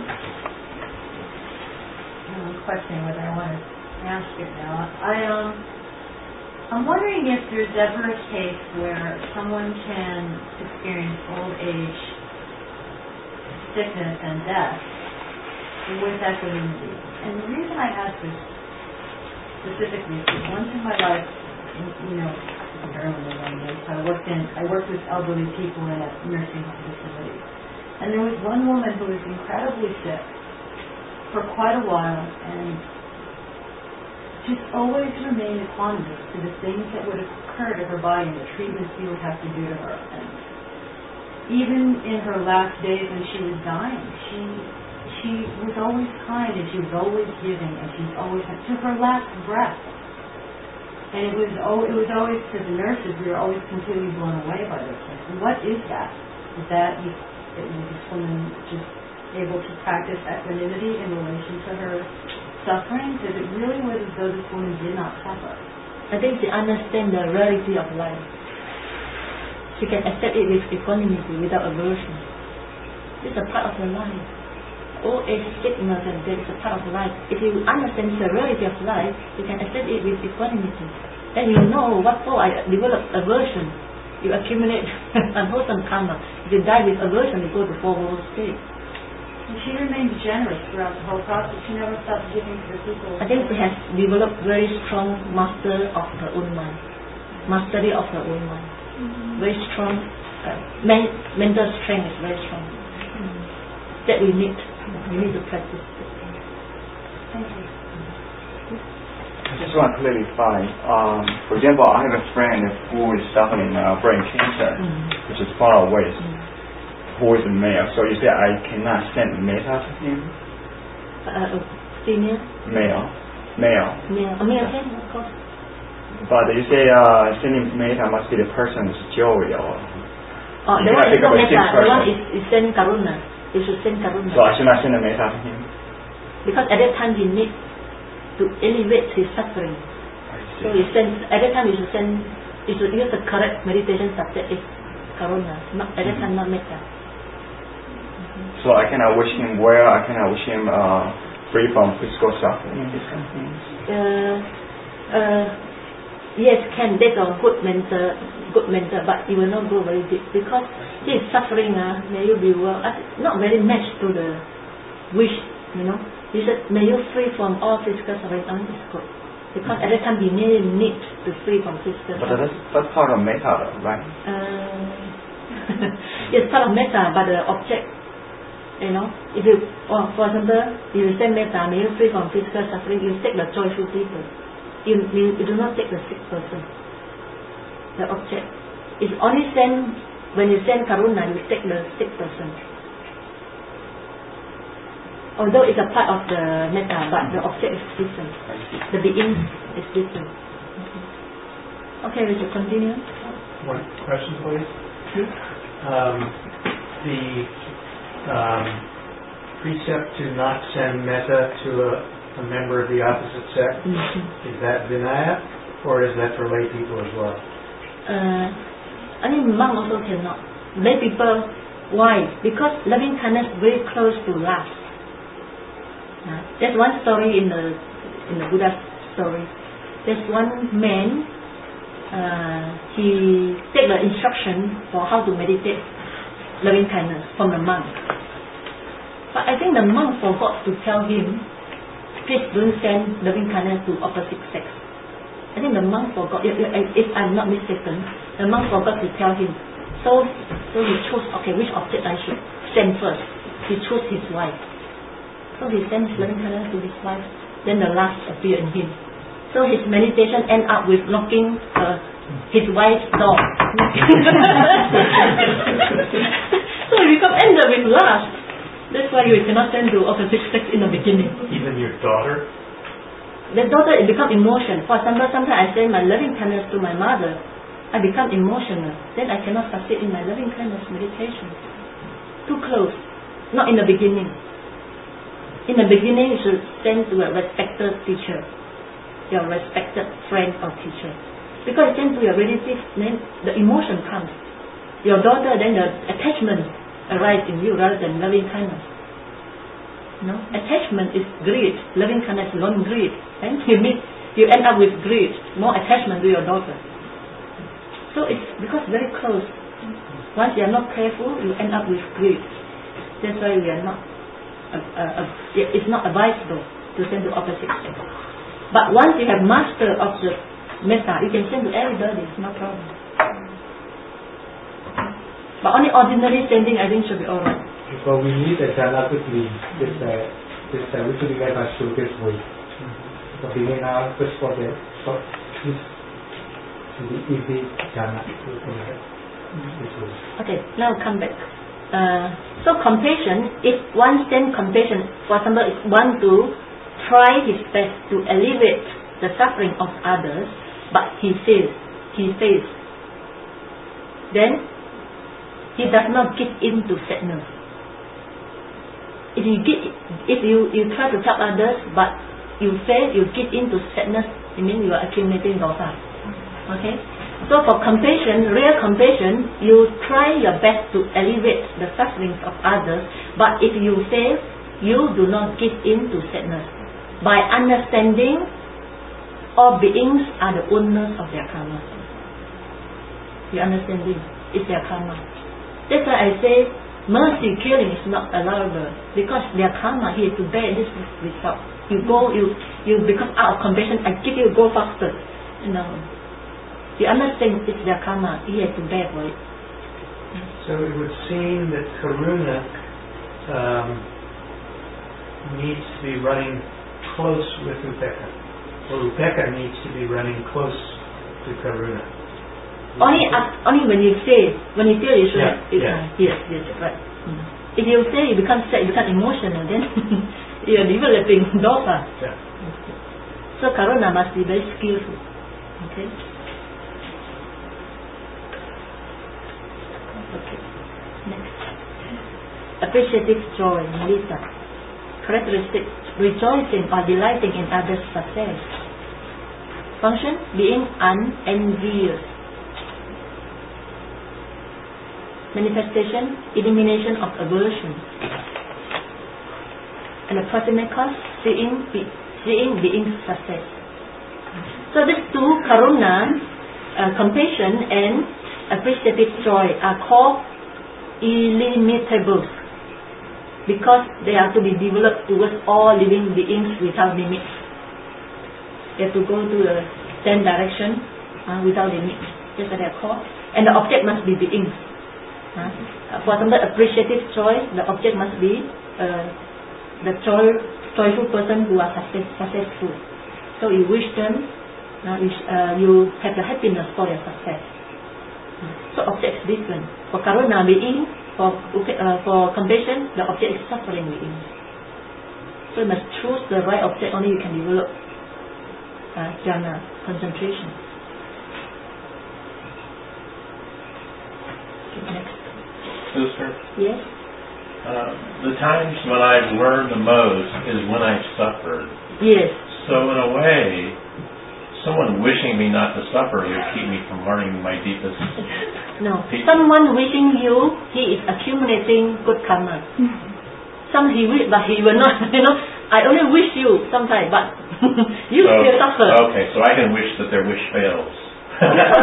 I'm questioning whether I want to ask it now. I um, I'm wondering if there's ever a case where someone can experience old age, sickness, and death with equanimity. And the reason I ask this specifically is once in my life, you know, early years, I worked in I worked with elderly people in a nursing home facility, and there was one woman who was incredibly sick for quite a while, and just always remained equanimous to the things that would occur to her body and the treatments we would have to do to her. And even in her last days when she was dying, she she was always kind and she was always giving and she was always to her last breath. And it was oh, it was always to the nurses, we were always completely blown away by this. And what is that? Is that you, that you, this woman just able to practice equanimity in relation to her suffering? Because it really was as though this woman did not suffer. I think she understands the reality of life. She can accept it with equanimity, without aversion. It's a part of her life. Old age, sickness, and death is a part of life. If you understand the reality of life, you can accept it with equanimity. Then you know what for I develop aversion. You accumulate unwholesome karma. If you die with aversion, you go to four world state. And she remained generous throughout the whole process. She never stopped giving to the people. I think she has developed very strong master of her own mind. Mastery of her own mind. Mm-hmm. Very strong. Uh, men- mental strength is very strong. Mm-hmm. That we need. We need to practice. Thank you. I just want to clarify. Um, for example, I have a friend who is suffering uh, brain cancer, mm-hmm. which is far away. Mm-hmm. Who is a male? So you say I cannot send metta to him? Uh, female? Male. Male. Male. I mean, okay, of course. But you say uh, sending metta must be the person's joy or... Oh, the one is not metta. The one is, is send karuna. You should send karuna. So I should not send a metta to him? Because at that time he needs to elevate his suffering. So you send, at that time you should send, you should use the correct meditation subject is karuna. Not, at that mm-hmm. time not metta. So I cannot wish him well, I cannot wish him uh, free from physical suffering and these kind of things. Uh, uh, yes, can. That's a good mentor, good mentor, but it will not go very deep because he is suffering. Uh, may you be well. Uh, not very matched to the wish, you know. He said, may you free from all physical suffering. Uh, it's good. Because at that time he may need to free from physical but suffering. But that's part of metta, right? Uh, it's part of metta, but the object You know, if you, oh, for example, you send metta, may you free from physical suffering, you take the joyful people. You, you, you do not take the sick person, the object. It's only send, when you send karuna, you take the sick person. Although it's a part of the metta, but the object is different. The being is different. Okay, we should continue. One question, please. Please. Um, the um, precept to not send metta to a, a member of the opposite sex, mm-hmm. is that Vinaya, or is that for lay people as well? Uh, I think monk also cannot. Lay people, why? Because loving kindness very close to love. Uh, there's one story in the in the Buddha story. There's one man. Uh, he take the instruction for how to meditate loving kindness from the monk. But I think the monk forgot to tell him, please don't send loving kindness to opposite sex. I think the monk forgot, if, if I'm not mistaken, the monk forgot to tell him. So, so he chose, okay, which object I should send first. He chose his wife. So he sent his loving kindness to his wife. Then the lust appeared in him. So his meditation end up with knocking uh, his wife's door. So he become ended with lust. That's why you cannot send to opposite sex in the beginning. Even your daughter? The daughter, it become emotion. For example, sometimes I send my loving kindness to my mother. I become emotional. Then I cannot succeed in my loving kindness meditation. Too close. Not in the beginning. In the beginning, you should send to a respected teacher. Your respected friend or teacher. Because then to your relatives, then the emotion comes. Your daughter, then the attachment arises in you rather than loving kindness. No? Attachment is greed. Loving kindness is non-greed. Then you meet, you end up with greed, more attachment to your daughter. So it's because very close. Once you are not careful, you end up with greed. That's why we are not, uh, uh, uh, it's not advisable to send to opposite sex. But once you have master of the metta, you can send to everybody, no problem. But only ordinary sending, I think, should be alright. So we need a jhana quickly. This, uh, this, uh, we should get us to this way. So we may now just for the, for this, the easy jhana. Okay, now come back. Uh, so compassion, if one sends compassion, for example, if one to try his best to alleviate the suffering of others, but he fails, he fails, then he does not give in to sadness. If you give, if you, you try to help others, but you fail, you give in to sadness, it means you are accumulating dosa. Okay? So for compassion, real compassion, you try your best to alleviate the sufferings of others, but if you fail, you do not give in to sadness. By understanding all beings are the owners of their karma. You understanding? It's their karma. That's why I say mercy killing is not allowable, because their karma, he has to bear this result. You go, you you become out of compassion, I give you go faster. You know. You understand it's their karma, he has to bear for it. So it would seem that karuna um, needs to be running close with upekkha, or upekkha needs to be running close to karuna. Only uh, only when you say, when you feel you should, yeah, you yeah. Can, yes, yes, right. Mm. If you say you become sad, you become emotional, then you are developing dosa. Yeah. So karuna must be very skillful. Okay. Okay. Next. Appreciative joy, Melissa. Characteristic: rejoicing or delighting in others' success. Function: being unenvious. Manifestation: elimination of aversion. And the proximate cause: seeing, be, seeing being success. So these two, karuna, uh, compassion, and appreciative joy, are called illimitable, because they are to be developed towards all living beings without limits. They have to go to the same direction uh, without limits. That's what they are called. And the object must be beings. Uh, for example, appreciative choice, the object must be uh, the joy, joyful person who are success, successful. So you wish them, uh, you, uh, you have the happiness for their success. Uh, so object is different. For karuna being, for uh, for compassion, the object is suffering being. So you must choose the right object. Only you can develop uh, jhana, concentration. Okay, next. Sister? Yes? Uh, the times when I've learned the most is when I've suffered. Yes. So in a way, someone wishing me not to suffer would keep me from learning my deepest... No. Deep Someone wishing you, he is accumulating good karma. Some he wish, but he will not, you know, I only wish you sometimes, but you so, still suffer. Okay, so I can wish that their wish fails. If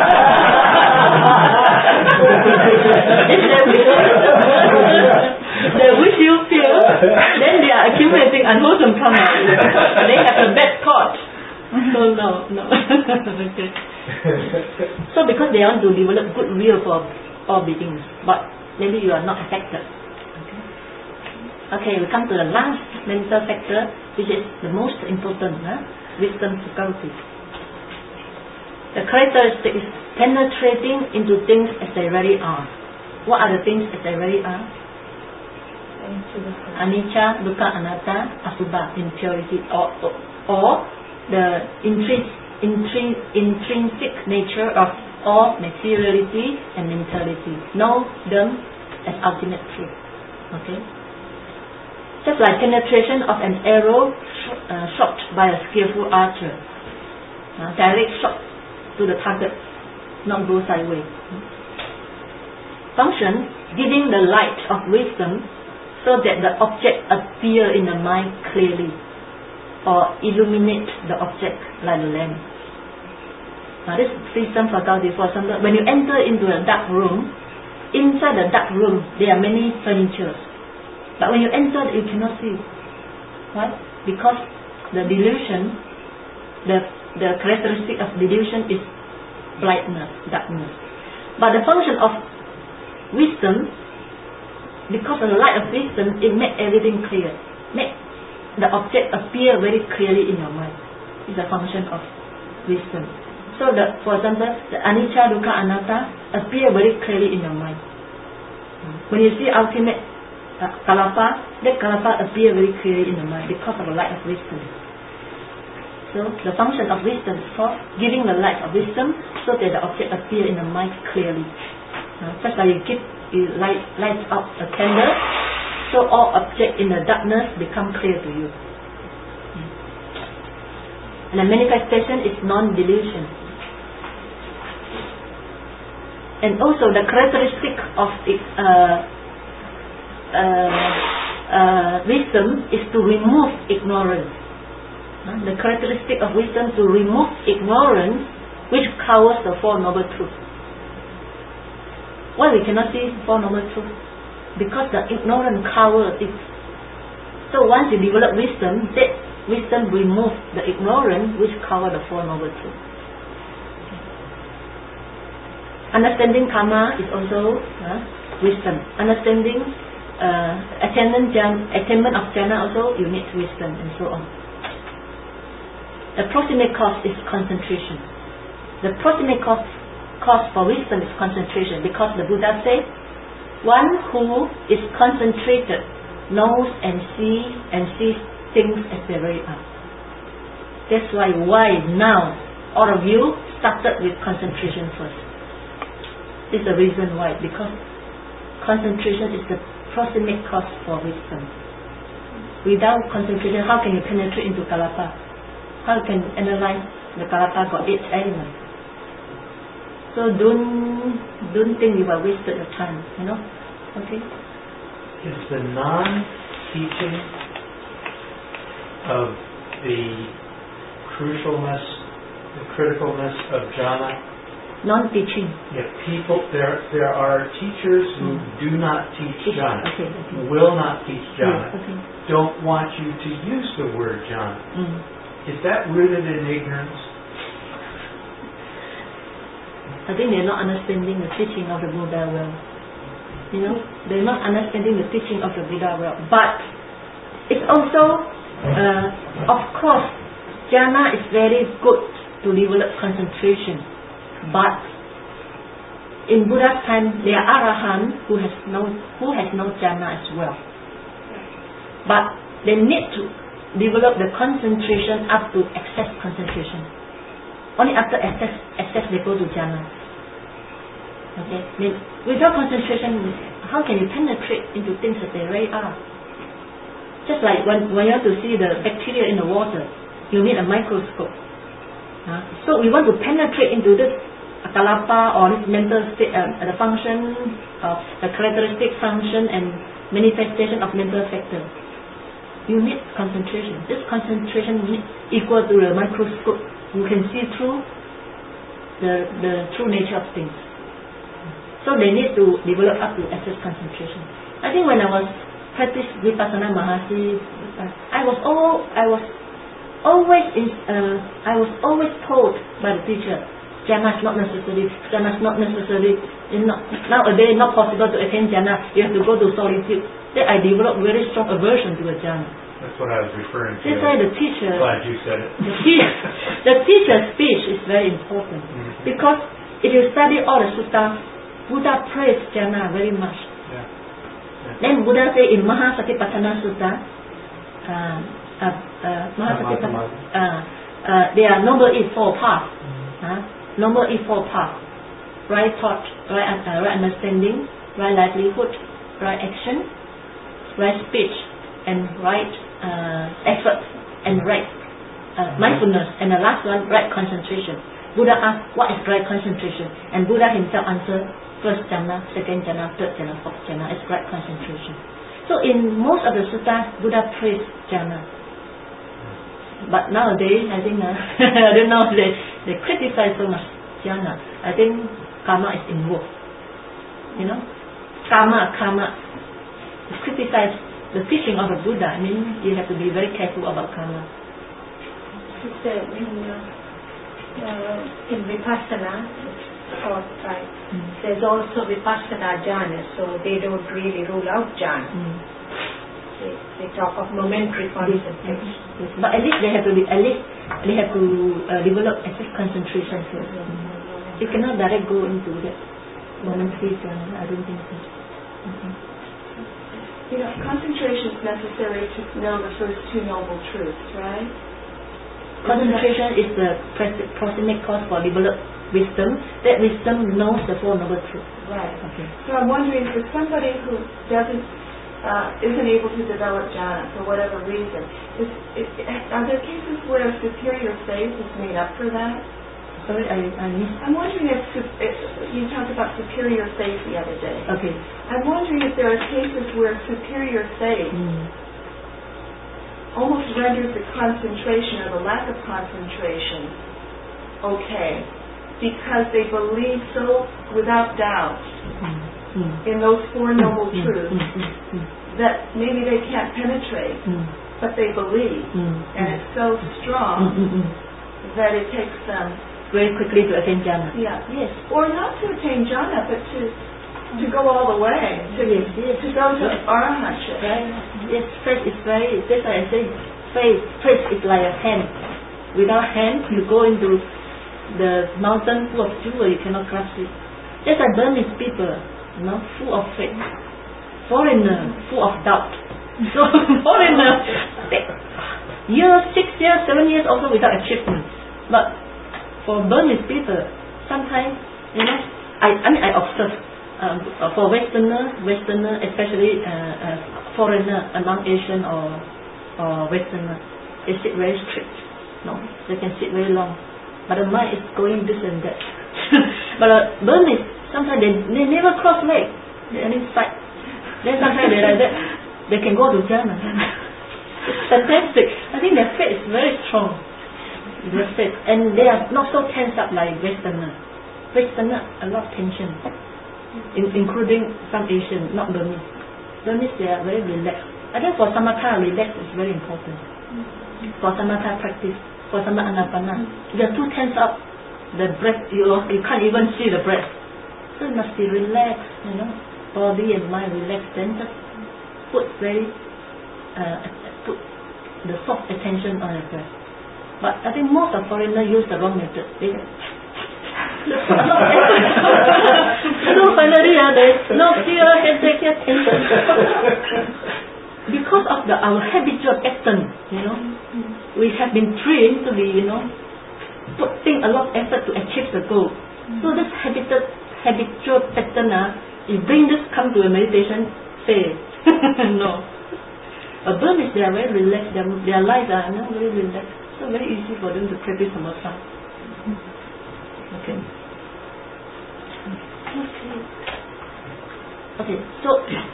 they wish, they wish you feel, then they are accumulating unwholesome karma. They have a bad thought. So no, no. Okay. So because they want to develop goodwill for all beings, but maybe you are not affected. Okay. Okay, we come to the last mental factor, which is the most important, huh? Wisdom faculty. The characteristic is penetrating into things as they really are. What are the things as they really are? Anicca, dukkha, anatta, asubha, impurity, or, or, or the intrinsic, intrin, intrinsic nature of all materiality and mentality. Know them as ultimate truth. Okay? Just like penetration of an arrow uh, shot by a skillful archer. Uh, direct shot to the target, not go sideways. Function, giving the light of wisdom so that the object appear in the mind clearly, or illuminate the object like a lamp. Now this wisdom faculty, for example, when you enter into a dark room, inside the dark room there are many furniture, but when you enter you cannot see. Why? Because the delusion, the the characteristic of delusion is blindness, darkness. But the function of wisdom, because of the light of wisdom, it makes everything clear. Make the object appear very clearly in your mind. It's a function of wisdom. So the, for example, the anicca, dukkha, anatta appear very clearly in your mind. When you see ultimate uh, kalapa, that kalapa appear very clearly in your mind because of the light of wisdom. So the function of wisdom is called giving the light of wisdom so that the object appear in the mind clearly. Uh, just like you keep you light light up a candle, so all objects in the darkness become clear to you. And the manifestation is non-delusion. And also the characteristic of it, uh, uh, uh, wisdom is to remove ignorance. The characteristic of wisdom to remove ignorance which covers the Four Noble Truths. Why we cannot see Four Noble Truths? Because the ignorance covers it. So once you develop wisdom, that wisdom removes the ignorance which covers the Four Noble Truths. Understanding karma is also uh, wisdom. Understanding uh, attainment, attainment of jhana also you need wisdom and so on. The proximate cause is concentration. The proximate cause, cause for wisdom is concentration, because the Buddha said, one who is concentrated knows and sees and sees things as they really are. That's why why now all of you started with concentration first. This is the reason why, because concentration is the proximate cause for wisdom. Without concentration, how can you penetrate into kalapa? How can you analyze the kalapa got eight elements? So don't don't think you are wasted your time, you know. Okay. Is the non-teaching of the crucialness, the criticalness of jhana? Non-teaching. Yeah, people. There there are teachers who mm. do not teach jhana, okay, okay. will not teach jhana, yeah, okay. don't want you to use the word jhana. Mm. Is that rooted in ignorance? I think they're not understanding the teaching of the Buddha well. You know, they're not understanding the teaching of the Buddha well. But it's also, uh, of course, jhana is very good to develop concentration. But in Buddha's time, there are arahant who has no who has no jhana as well. But they need to develop the concentration up to excess concentration. Only after excess, excess they go to jhana. Okay. Then without concentration, how can you penetrate into things that they really are? Just like when, when you want to see the bacteria in the water, you need a microscope. Uh, so we want to penetrate into this kalapa or this mental state, uh, the function of the characteristic function and manifestation of mental factor. You need concentration. This concentration is equal to the microscope. You can see through the the true nature of things. So they need to develop up to excess concentration. I think when I was practice Vipassana Mahasi, I was all I was always in, uh, I was always told by the teacher, jhana is not necessary, jhana is not necessary. It's not, nowadays not possible to attain jhana. You have to go to solitude. Then I developed very strong aversion to the jhana. That's what I was referring to. That's why the teacher. Glad you said it. The, teacher, the teacher's speech is very important mm-hmm. because if you study all the suttas, Buddha praised jhana very much. Yeah. Yeah. Then Buddha say in Mahasatipatthana Sutta, uh, uh, uh, Mahasatipatthana, uh, uh, there are noble eightfold paths. Mm-hmm. Uh, noble eightfold paths: right thought, right, uh, right understanding, right livelihood, right action, right speech, and right uh, effort, and right uh, mindfulness, and the last one, right concentration. Buddha asked, what is right concentration? And Buddha himself answered, first jhana, second jhana, third jhana, fourth jhana is right concentration. So in most of the suttas, Buddha praised jhana. But nowadays, I think, uh, I don't know, they, they criticize so much jhana. I think karma is involved. You know, karma, karma, criticize the teaching of the Buddha. I mean, you have to be very careful about karma. Sister, in, uh, uh, in Vipassana, taught by, mm. there's also Vipassana jhana, so they don't really rule out jhana. Mm. They, they talk of momentary concentration. Yes, yes. But at least they have to be, at least they have to uh, develop excess concentration first. Mm. You cannot direct go into that momentary jhana. I don't think so. Okay. You know, concentration is necessary to know the first two noble truths, right? Concentration is the proximate cause for develop wisdom. That wisdom knows the Four Noble Truths. Right. Okay. So I'm wondering, for somebody who doesn't, uh, isn't able to develop jhana for whatever reason, is, is, are there cases where superior faith is made up for that? Sorry, I, I missed. I'm wondering if, if you talked about superior faith the other day. Okay. I'm wondering if there are cases where superior faith mm. almost renders the concentration or the lack of concentration okay, because they believe so without doubt mm. in those Four Noble mm. Truths mm. that maybe they can't penetrate, mm. but they believe, mm. and it's so strong mm. that it takes them very quickly to attain jhana. Yeah. Yes. Or not to attain jhana, but to to go all the way. To, yes, yes. to go to arahantship. Right. Yes, faith is very, that's why I say faith, faith is like a hand. Without hand, you go into the mountain full of jewel, you cannot grasp it. Just like Burmese people, you know, full of faith. Foreigner, full of doubt. So foreigner, years, six years, seven years also without achievement. But for Burmese people, sometimes, you know, I, I mean, I observe, um, for Westerner, Westerner, especially uh, uh, foreigner among Asian or, or Westerner, they sit very strict. No, they can sit very long. But the mind is going this and that. But uh, Burmese, sometimes they, they never cross leg. They only fight. Then sometimes they like that, they can go to jhana. It's fantastic. I think their faith is very strong. Their faith. And they are not so tense up like Westerner. Westerner, a lot of tension. In, including some Asian, not Burmese. Burmese, they are very relaxed. I think for samatha, relax is very important. For samatha practice, for samatha anapana, if you are too tense up, the breath, you, you can't even see the breath. So you must be relaxed, you know. body and mind relaxed, then just put very uh, put the soft attention on the breath. But I think most of foreigners use the wrong method. They so finally, uh, there's no fear, headache, tension. Because of the our habitual pattern, you know, we have been trained to be, you know, putting a lot of effort to achieve the goal. So this habitual habitual pattern, uh, you bring this come to a meditation, fail. No. A Burmese, they are very relaxed. Their their lives are you know, very relaxed. So very easy for them to practice samatha. Okay. Okay. Okay. So,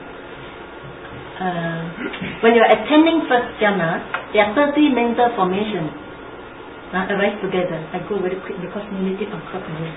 uh, when you are attending first jhana, there are thirty mental formations. Uh, arise together. I go very quick because we need it on clock again.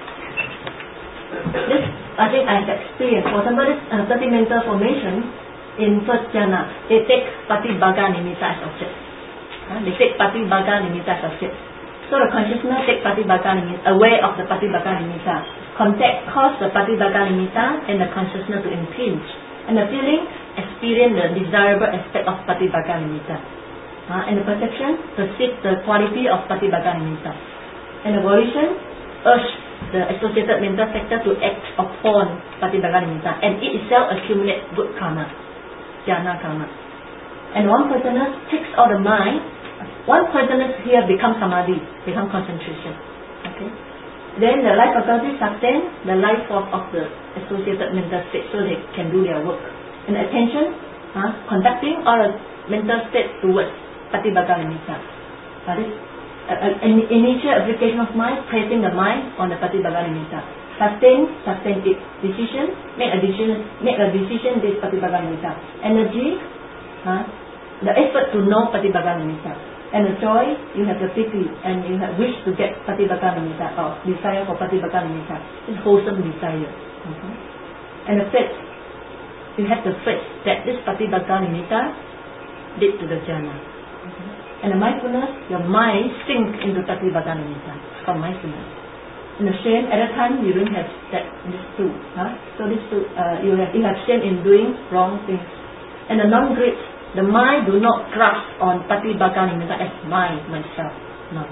This, I think I have experienced. For example, this uh, thirty mental formation in first jhana, they take Patibhaga Nimitta as object. Uh, they take Patibhaga Nimitta as object. So the consciousness take Patibhaga Nimitta, aware of the Patibhaga Nimitta. Contact cause the Patibhaga Nimitta and the consciousness to impinge. And the feeling experience the desirable aspect of Patibhaga Nimitta. Uh, and the perception perceive the quality of Patibhaga Nimitta. And the volition urge the associated mental factor to act upon Patibhaga Nimitta. And it itself accumulates good karma, jhana karma. And one poisonous takes all the mind. One poisonous here becomes samadhi, become concentration. Okay. Then the life faculty sustain the life force of the associated mental state, so they can do their work. And attention, uh, conducting all the mental state towards Patibhaga Nimitta. That is uh, an initial application of mind, placing the mind on the Patibhaga Nimitta. Sustain, sustain it. Decision, make a decision, make a decision this Patibhaga Nimitta. Energy, uh, the effort to know Patibhaga Nimitta. And the joy, you have the pity and you have wish to get Patibhaga Nimitta or desire for Patibhaga Nimitta. It's wholesome desire. Okay. And the faith, you have the faith that this Patibhaga Nimitta lead to the jhana. Okay. And the mindfulness, your mind sink into Patibhaga Nimitta from mindfulness. And the shame, at that time you don't have that these two. Huh? So these two, uh, you have you have shame in doing wrong things. And the non-greed, the mind do not grasp on Patibhaga Nimitta as mine, myself. No.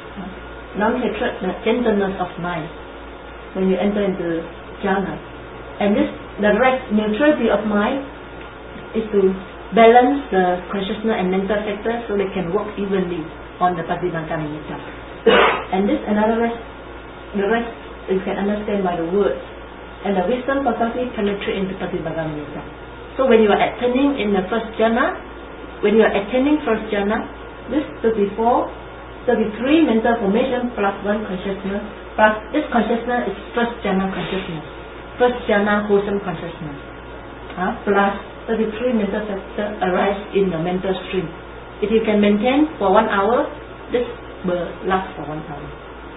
Non-hatred, the gentleness of mind when you enter into jhana. And this, the right neutrality of mind is to balance the consciousness and mental factors so they can work evenly on the Patibhaga Nimitta. And this another rest, the rest you can understand by the words. And the wisdom faculty penetrate into Patibhaga Nimitta. So when you are attending in the first jhana, when you are attending first jhana, this thirty-four, thirty-three mental formation plus one consciousness, plus this consciousness is first jhana consciousness, first jhana wholesome consciousness, uh, plus thirty-three mental factor arise in the mental stream. If you can maintain for one hour, this will last for one hour.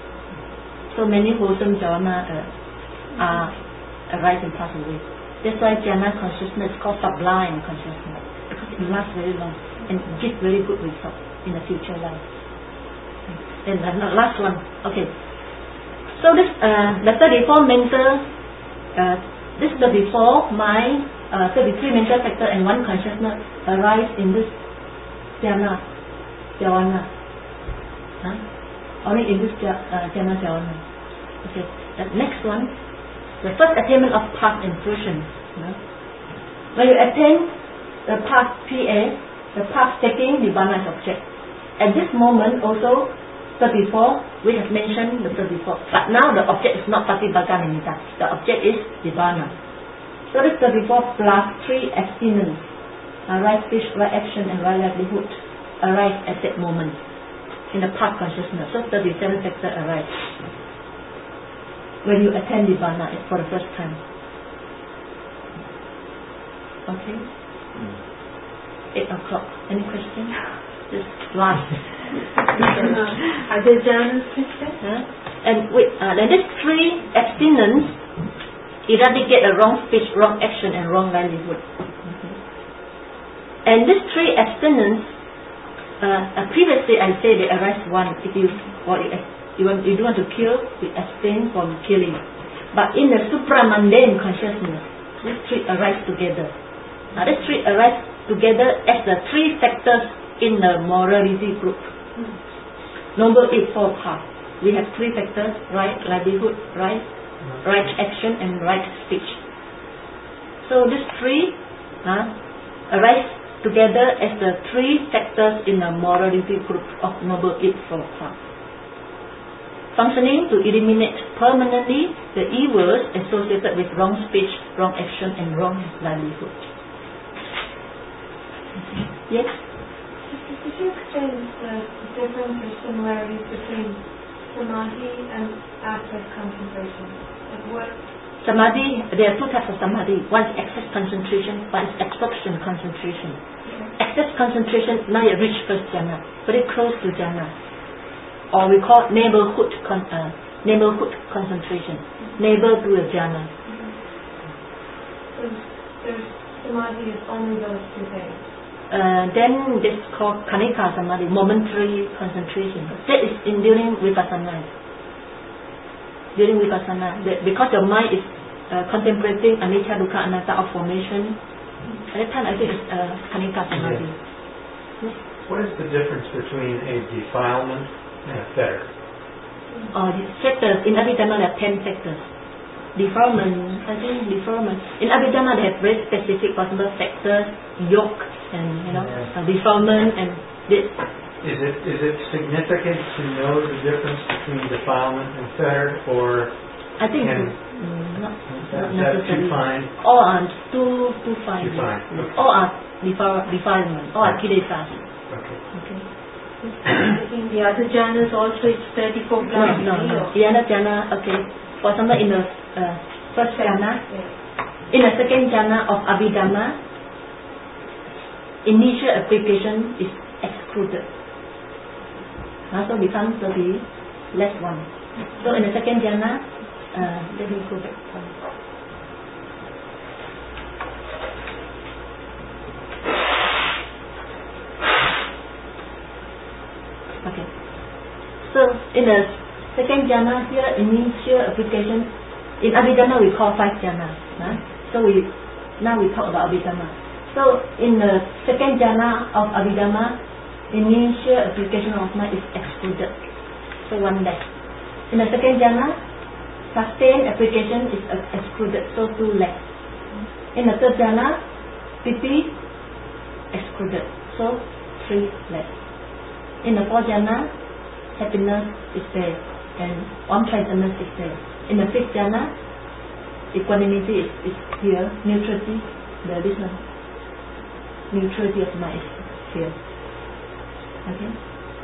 So many wholesome jhana uh, are arise and pass away. That's why jhana consciousness is called sublime consciousness, because it lasts very long and gives very good results in the future life. And the last one, okay. So this uh, the thirty-four mental, uh, this thirty-four mind, uh, thirty-three mental factor and one consciousness arise in this jhana, jhana. Huh? Only in this uh, jhana, jhana. Okay. The next one. The first attainment of path intrusion. You know? When you attain the path P A, the path taking Nibbana as object. At this moment also, thirty-four, we have mentioned the thirty-four. But now the object is not Patibhaga Nimitta. The object is Nibbana. So this thirty-four plus three abstinence, uh, right speech, right action and right livelihood arise at that moment in the path consciousness. So thirty-seven factors arise when you attend Nibbana for the first time. Okay? Mm. eight o'clock. Any questions? This last. Are there jhanas, huh? And wait, uh, and these three abstinence eradicate a wrong speech, wrong action and wrong livelihood. Okay. And these three abstinence, uh, uh, previously I said they arise one if you or it You, want, you don't want to kill, you abstain from killing. But in the supramundane consciousness, These three arise together. Now these three arise together as the three factors in the morality group. Noble Eight Fold Path. We have three factors: right livelihood, right, right action, and right speech. So these three uh, arise together as the three factors in the morality group of Noble Eight Fold Path, functioning to eliminate permanently the evils associated with wrong speech, wrong action, and wrong livelihood. Yes? Could you explain the difference or similarities between samadhi and active concentration? Like what? Samadhi, there are two types of samadhi. One is excess concentration, one is absorption concentration. Okay. Excess concentration, now you reach first jhana, very close to jhana. Or we call neighborhood con, uh, neighborhood concentration, mm-hmm. neighbor to the jhana. Mm-hmm. So there's samadhi is only those two things. Uh, then this is called Khanika Samadhi, momentary concentration. That is in during Vipassana. During Vipassana, the, because your mind is uh, contemplating Anicca, Dukkha, Anatta of formation, at that time I think it's uh, Khanika Samadhi. Yes. Yes. What is the difference between a defilement and a fetter? Uh, the sectors, in Abhidhamma there are ten sectors. Defilement, I think defilement. In Abhidhamma they have very specific possible sectors, yoke, and you know, yeah. uh, defilement and this. Is it is it significant to know the difference between defilement and fetter, or I think can, mm, not, that, not necessarily. Too fine? All are too too fine. Too fine. Okay. All are defi- defilement. All are kilesas. Okay. Okay. In the other jhanas also it's thirty-four plus. No, no, no. The other jhana, okay. For example, in the uh, first jhana, yeah. in the second jhana of Abhidhamma, initial application is excluded. Uh, so becomes thirty less one. So in the second jhana, uh, let me go back. Okay. So in the second jhana here, initial application, in Abhidhamma we call five jhanas. Huh? So we now we talk about Abhidhamma. So in the second jhana of Abhidhamma, initial application of mind is excluded. So one less. In the second jhana, sustained application is excluded. So two less. In the third jhana, piti excluded. So three less. In the fourth jhana, happiness is there and unpleasantness is there. In the fifth jhana, equanimity is, is here, neutrality, the this one, neutrality of mind is here. Okay.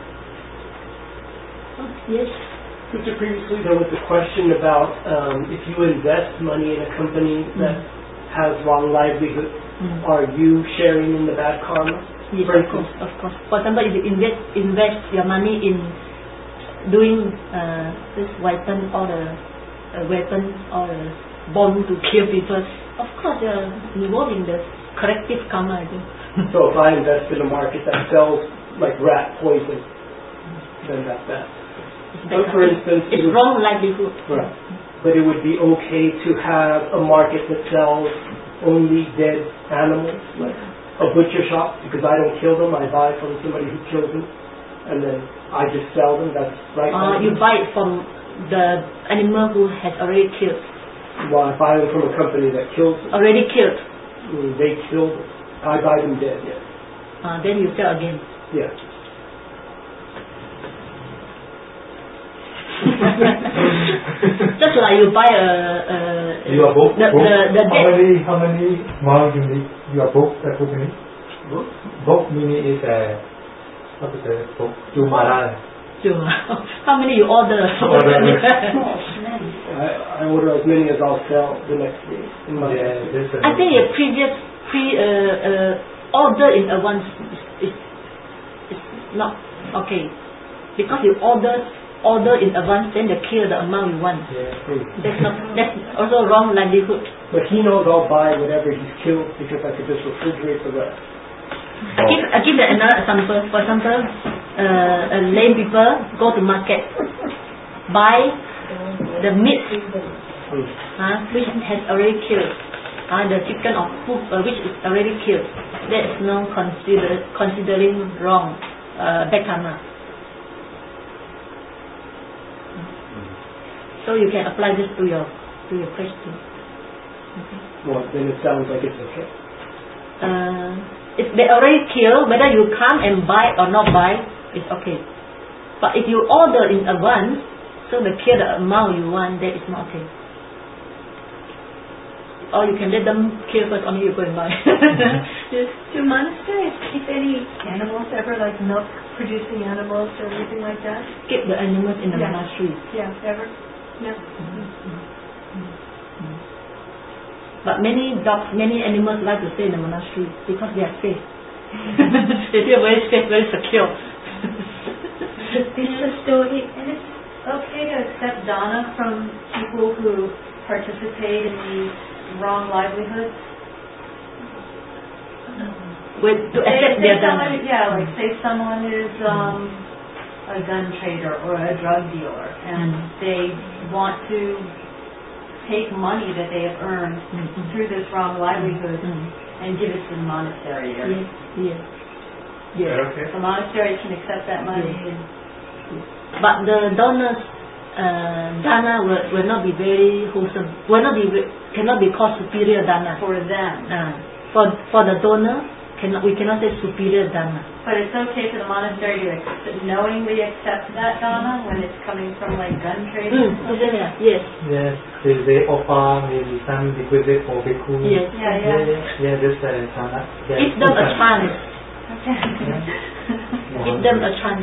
Oh, yes. Teacher, previously there was a question about um, if you invest money in a company that mm. has wrong livelihood, mm. are you sharing in the bad karma? Yes, of course, of course. For example, if you invest invest your money in doing uh, this weapon or the uh, weapon or the bomb to kill people, of course you are involved in the corrective karma, I think. So if I invest in a market that sells like rat poison, then that's bad. So for instance, it's wrong livelihood. Right. But it would be okay to have a market that sells only dead animals, like a butcher shop, because I don't kill them, I buy from somebody who kills them, and then I just sell them. That's right. Uh, you buy it from the animal who has already killed. Well, I buy them from a company that kills them. Already killed. Mm, they killed them. I buy them dead. Yes. Uh, then you sell again. Yes. Just like you buy a, a you are book, the, book. the, the how many how many months you need you are book that book meaning? Book? Book meaning is a what is the book? Jumara. Jumara. How many you order? order. I, I order as many as I'll sell the next day. In my yeah, I think a previous pre uh, uh, order in advance is, is, is not okay because you order order in advance, then they kill the amount you want. Yeah, that's not that's also wrong livelihood. But he knows I'll buy whatever he's killed because I could just refrigerate the rest. I give I give another example. For example, uh, a lay people go to market, buy the meat uh, which has already killed. uh, the chicken or food uh, which is already killed. There is no consider considering wrong uh, bad karma. So you can apply this to your to your question. Okay. Well, then it sounds like it's okay. Uh, if they already kill, whether you come and buy or not buy, it's okay. But if you order in advance, so they kill the amount you want, that is not okay. Or you can let them kill first, only you go and buy. Do monasteries keep any animals ever, like milk producing animals or anything like that? Keep the animals in the Yeah. monastery. Yeah, ever? No. But many dogs, many animals like to stay in the monastery because they are safe. They feel very safe, very secure. It's a story, and it's okay to accept dana from people who participate in these wrong livelihoods. With, to Say, accept say their someone, dana. yeah, like say someone is um, a gun trader or a drug dealer, and Mm. they want to take money that they have earned Mm-hmm. through this wrong livelihood Mm. and give it to the monastery. Or Yes, yes. Yes. Okay. the monastery can accept that money. Yes. And But the donors, uh, dana will, will not be very wholesome. Will not be cannot be called superior dana. for them. Uh, for for the donor, cannot we cannot say superior dana. But it's okay for the monastery to accept, knowingly accept that dana when it's coming from like gun trading. Mm, is it there? Yes. Yes, they, they offer maybe some requisite for bhikkhu. Yes. Yeah, Yeah, yeah. yeah, yeah, this uh, dana. Yeah. Give them a chance. Okay. Give them a chance.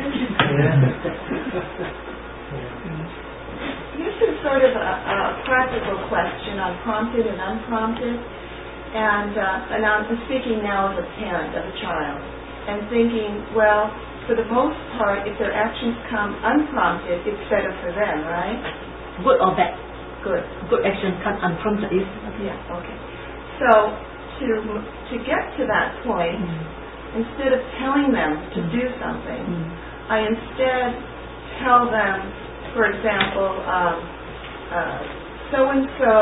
This is sort of a, a practical question on prompted and unprompted. And, uh, and I'm speaking now as a parent of a child and thinking, well, for the most part, if their actions come unprompted, it's better for them, right? Good or bad? Good. Good action come unprompted. Is Yeah, okay. So to to get to that point, Mm. instead of telling them to Mm. do something, Mm. I instead tell them, for example, um, uh, so-and-so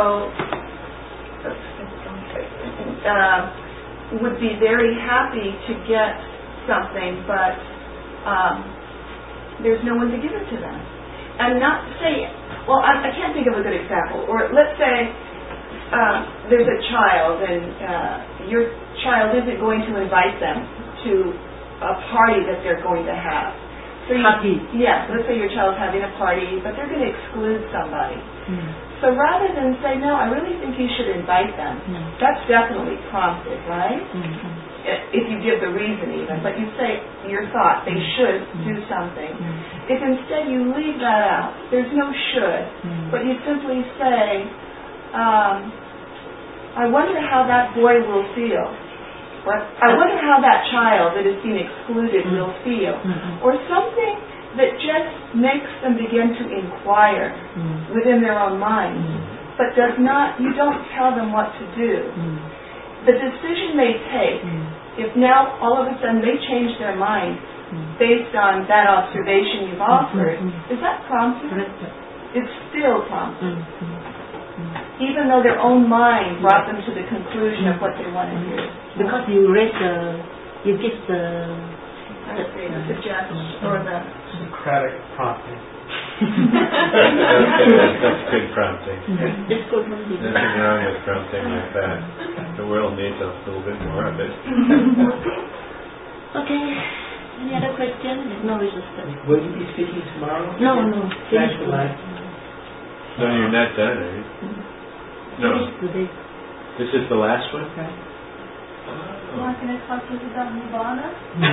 uh, would be very happy to get something, but um, there's no one to give it to them. And not say, well, I, I can't think of a good example. Or let's say uh, there's a child and uh, your child isn't going to invite them to a party that they're going to have. So you, Party. Yeah, let's say your child's having a party, but they're going to exclude somebody. Mm. So rather than say, no, I really think you should invite them, Mm. that's definitely prompted, right? Mm. If you give the reason even, but you say your thought, they should do something. Mm. If instead you leave that out, there's no should, Mm. but you simply say, um, I wonder how that boy will feel. Or, I wonder how that child that is being excluded Mm. will feel. Mm. Or something that just makes them begin to inquire Mm. within their own mind, Mm. but does not, you don't tell them what to do. Mm. The decision they take, Mm. if now all of a sudden they change their mind Mm. based on that observation you've offered, Mm. is that prompted? Correct. It's still prompted, Mm. Mm. even though their own mind brought them to the conclusion of what they want to do. Because you raise the, you give the, I would say the suggestion or the Socratic prompting. Okay, that's, that's good prompting. It's good prompting. Nothing wrong with prompting like that. The world needs a little bit more of it. Okay. Any other question? There's no resistance. Will you be speaking tomorrow? No, no. Thanks Finish a lot. No, you're not done, are you? No. Finish today. This is the last one? You're not going to talk to us about Nibbana?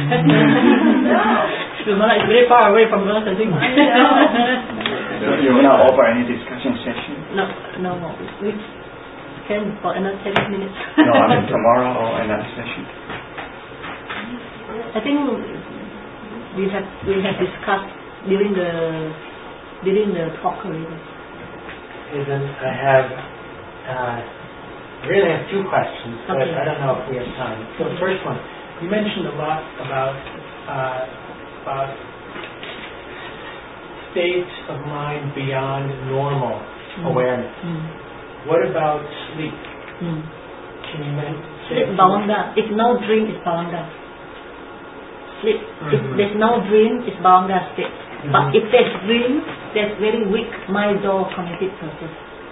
Nibbana is very far away from us, I think. I know. So you will not offer any discussion session? No, no more. We can for another ten minutes. No, I mean tomorrow or another session. I think we have we have discussed during the during the talk already. Okay, then I have uh, really have two questions, but Okay. I don't know if we have time. So the first one, you mentioned a lot about uh, about states of mind beyond normal Mm. awareness. Mm. What about sleep? Mm. Can you men- Sleep bhavanga. If no dream, it's bhavanga. Sleep. Mm-hmm. If there's no dream, it's bhavanga state. Mm-hmm. But if there's dream, there's very weak mind door cognitive process.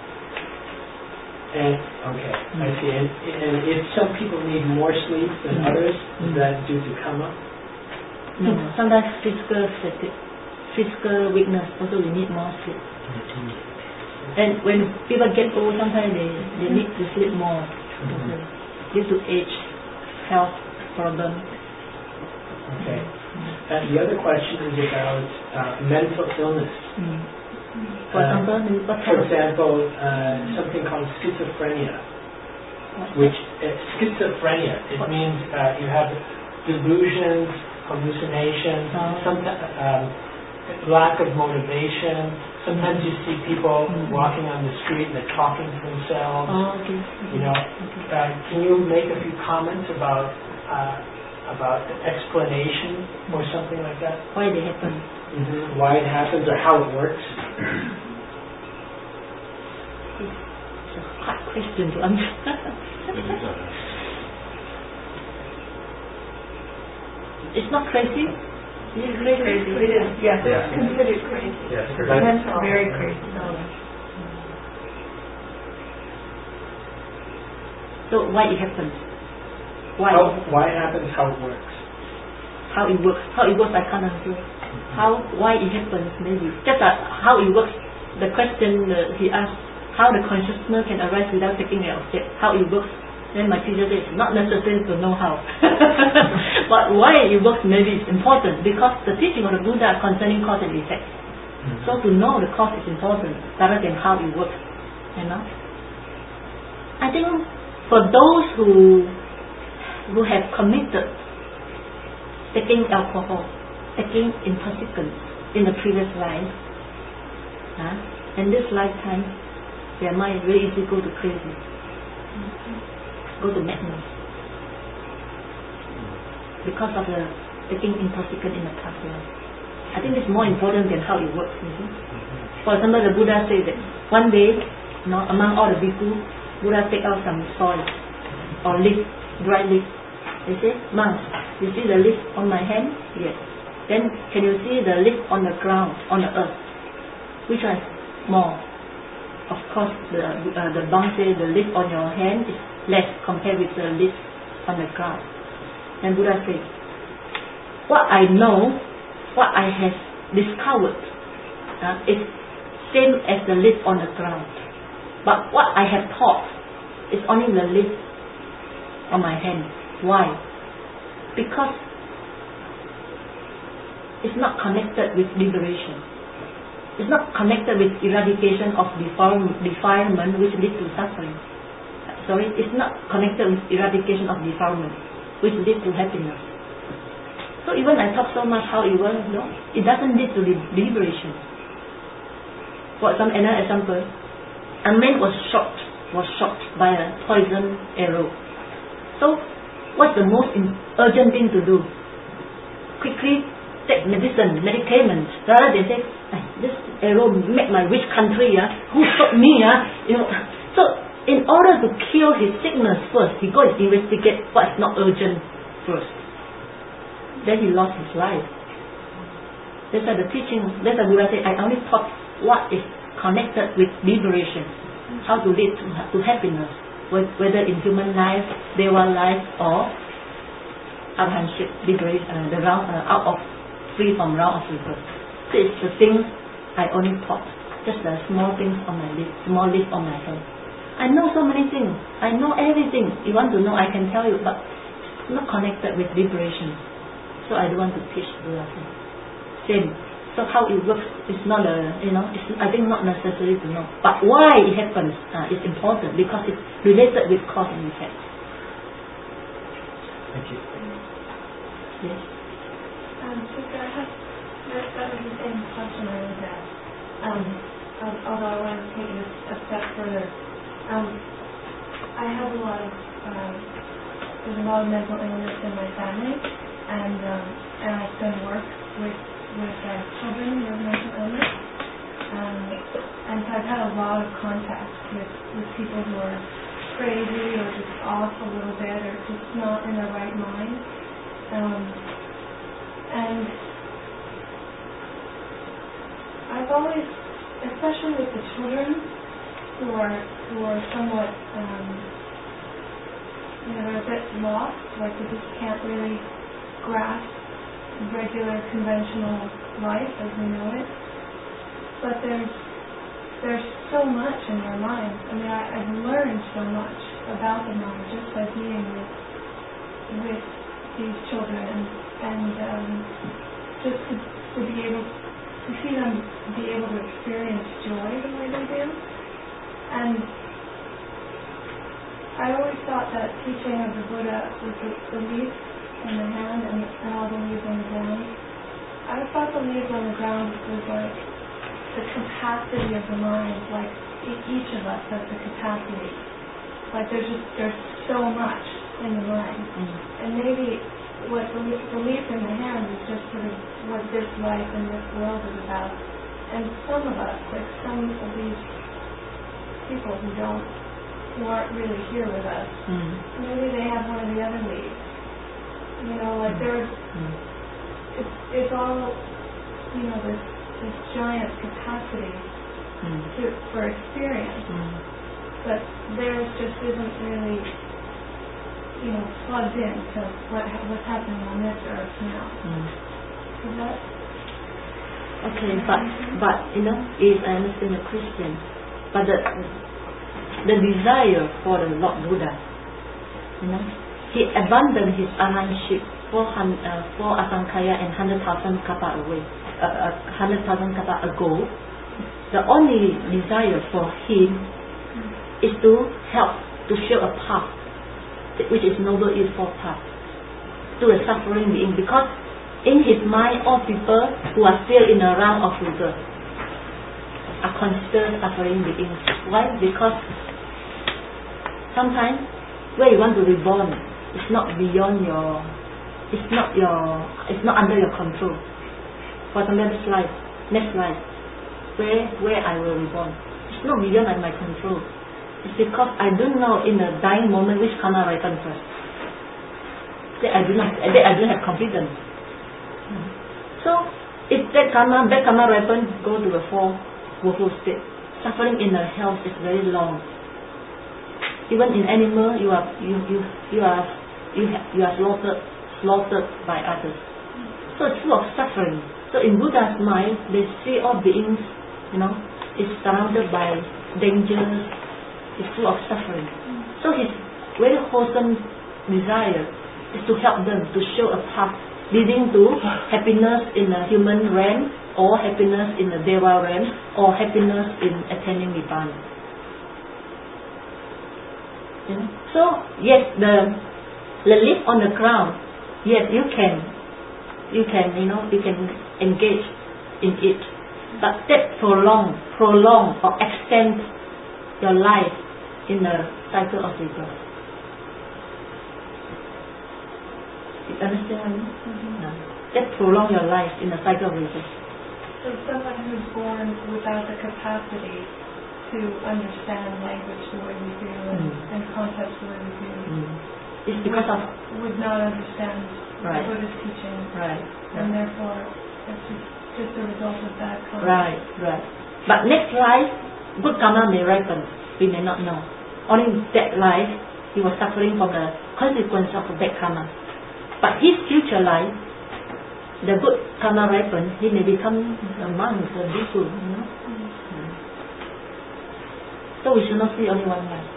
And okay, mm. I see. And, and if some people need more sleep than mm. others, is mm. that due to karma? No, sometimes physical fatigue, physical weakness. Also, we need more sleep. Mm-hmm. And when people get old, sometimes they, they need to sleep more. Mm-hmm. Due to age, health problem. Okay. Mm-hmm. And the other question is about uh, mental illness. Mm. For uh, example, what for example, uh, something called schizophrenia. Which uh, schizophrenia, it what? means uh, you have delusions, hallucinations, oh. some, um, lack of motivation. Sometimes you see people mm-hmm. walking on the street and they're talking to themselves. Oh, okay. You know, okay. uh, can you make a few comments about uh, about the explanation or something like that? Why they happen? Mm-hmm. Why it happens or how it works? It's a hard question to answer. It's not crazy. Is it crazy? Crazy. It is. Yes, yeah. It's considered crazy. Yes, it's very crazy. So why it happens? Why? How, why it happens? How it works? How it works? How it works? I can't answer. How? Why it happens? Maybe just uh, how it works. The question uh, he asked: how the consciousness can arise without taking an object? How it works? Then my teacher says, not necessary to know how. But why it works maybe is important, because the teaching of the Buddha concerning cause and effect. Mm-hmm. So to know the cause is important rather than how it works. You know? I think for those who who have committed taking alcohol, taking intoxicants in the previous life, huh? in this lifetime, their mind is very easy to go to crazy. Mm-hmm. Go to madness because of the taking intoxicant in the past life. I think it's more important than how it works. You see? For example, the Buddha said that one day, you know, among all the bhikkhu, Buddha take out some soil or leaf, dry leaf. They say, monks, you see the leaf on my hand? Yes. Then can you see the leaf on the ground, on the earth? Which one is more? Of course, the uh, the monk say the leaf on your hand is less compared with the leaf on the ground. And Buddha says, what I know, what I have discovered uh, is same as the leaf on the ground. But what I have taught is only the leaf on my hand. Why? Because it's not connected with liberation. It's not connected with eradication of defilement which leads to suffering. Sorry, it's not connected with eradication of defilement which leads to happiness. So even I talk so much how it works, you know, it doesn't lead to liberation. For example, another example, a man was shot, was shot by a poison arrow. So what's the most urgent thing to do? Quickly take medicine, medicaments, rather than say, this arrow make my which country, uh, who shot me, uh, you know. So in order to cure his sickness first, he go and investigate what's not urgent first. Then he lost his life. That's why the teaching, that's why Buddha said, I only taught what is connected with liberation, how to lead to, to happiness, whether in human life, Deva life, or arhanship, liberation, uh, the round, uh, out of free from round of rebirth. So it's the things I only taught, just the small things on my list, small list on my head. I know so many things. I know everything. You want to know, I can tell you, but it's not connected with liberation. So I don't want to teach Buddha. Same. So how it works is not a, you know, it's, I think not necessary to know. But why it happens uh, is important because it's related with cause and effect. Thank you. Yes. Um, so I have, that, that was the same question I was asked. Um, although I want to take it a step further. Um, I have a lot of, um, there's a lot of mental illness in my family, and um, and I've done work with with uh, children with mental illness, um, and so I've had a lot of contact with, with people who are crazy or just off a little bit or just not in the right mind. Um, and I've always, especially with the children who are who are somewhat, um, you know, they're a bit lost, like they just can't really grasp regular conventional life as we know it. But there's there's so much in their minds. I mean, I, I've learned so much about the mind just by being with with these children, and and um, just to, to be able to see them be able to experience joy the way they do. And I always thought that teaching of the Buddha was the, the leaf in the hand and, and all the leaves on the ground. I thought the leaves on the ground was like the capacity of the mind, like e- each of us has the capacity. Like there's just, there's so much in the mind. Mm-hmm. And maybe what the, the leaf in the hand is just sort of what this life and this world is about. And some of us, like some of these people who don't, who aren't really here with us, mm-hmm. maybe they have one of the other leaves. You know, like there's, mm-hmm. it's, it's all, you know, this, this giant capacity mm-hmm. to, for experience. Mm-hmm. But theirs just isn't really, you know, plugged in to what what's happening on this earth now. Mm. Is that? Okay, but but you know, if I understand the Christian, but the the desire for the Lord Buddha, you know, he abandoned his arahantship four hundred, uh, four asankaya and hundred thousand kappa away, uh, uh, hundred thousand kappa ago. The only desire for him is to help, to show a path, which is noble eightfold path, to a suffering being. Because in his mind, all people who are still in the realm of rebirth are considered suffering beings. Why? Because sometimes where you want to reborn, it's not beyond your, it's not your, it's not under your control. For example, this life, next life, where where I will reborn, it's not beyond my control. It's because I don't know in the dying moment which karma ripen first. That I do not, that I don't have confidence. So, if that karma, bad karma ripen, go to the four woeful state. Suffering in the health is very long. Even in animal, you are you you you are you have, you are slaughtered slaughtered by others. So it's full of suffering. So in Buddha's mind, they see all beings, you know, is surrounded by dangers. Is full of suffering. So his very wholesome desire is to help them, to show a path leading to happiness in the human realm, or happiness in the Deva realm, or happiness in attaining Nibbana. You know? So yes, the the leaf on the ground, yes, you can, you can, you know, you can engage in it, but that prolong, prolong or extend your life in the cycle of rebirth. You understand what I mean? Mm-hmm. No. That prolong your life in the cycle of rebirth. So someone who's born without the capacity to understand language the way we do and, mm. and concepts the way we do, mm. it's because would, of would not understand right. the Buddha's teaching, right. and right. therefore it's just, just a result of that concept. Right, right. But next life, good karma may ripen. We may not know. Only that life, he was suffering from the consequence of the bad karma. But his future life, the good karma ripen, he may become a monk, a bhikkhu, you know. Mm-hmm. So we should not see only one life.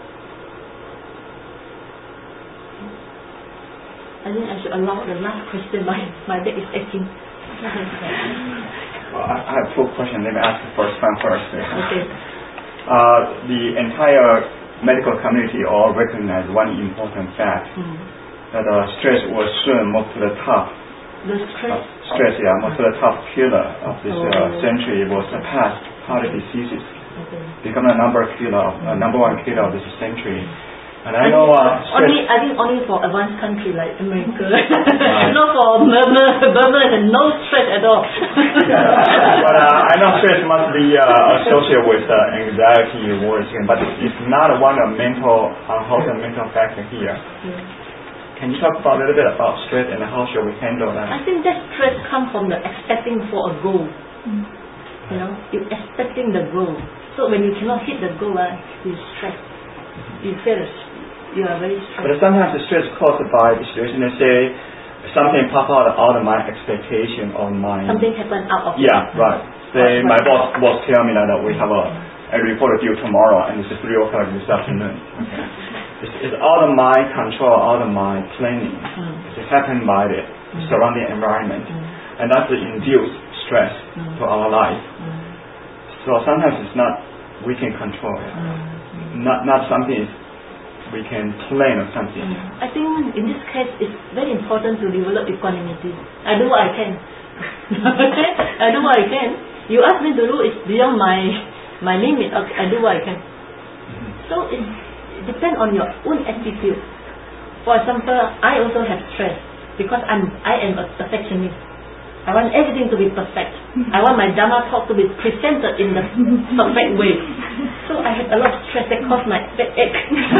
I think I should allow the last question. My my leg is aching. Well, I, I have two questions. Let me ask the first one first. Okay. Uh, the entire medical community all recognize one important fact, mm. that uh, stress will soon move to the top. The stress? Uh, stress, yeah, move to the top killer of this oh. uh, century. Will surpass heart diseases, okay. become the number killer, of, uh, number one killer of this century. And I know uh, only I think only for advanced country like America, not for Burma. Burma has no stress at all. But uh, I know stress must be uh, associated with uh, anxiety, worries, but it's not one of mental unwholesome mental factor here. Yeah. Can you talk about a little bit about stress and how should we handle that? I think that stress comes from the expecting for a goal. Mm. You know, you expecting the goal. So when you cannot hit the goal, uh, you stress. You feel you are very stressed. But sometimes the stress caused by the situation. They say something pop out out of my expectation or my something happened out of yeah right. Say my boss boss tell me that we have a a report due tomorrow and it's three o'clock this afternoon. Okay. It's, it's out of my control, out of my planning. Mm. It's happened by the mm. surrounding environment, mm. and that's the induced stress mm. to our life. Mm. So sometimes it's not we can control it. Mm. Not not something we can plan or something. Mm. I think in this case it's very important to develop equanimity. I do what I can. I do what I can. You ask me to do it beyond my my limit. Okay, I do what I can. Mm-hmm. So it, it depends on your own attitude. For example, I also have stress because I'm I am a perfectionist. I want everything to be perfect. I want my Dharma talk to be presented in the perfect way. So I have a lot of stress that cause my back ache.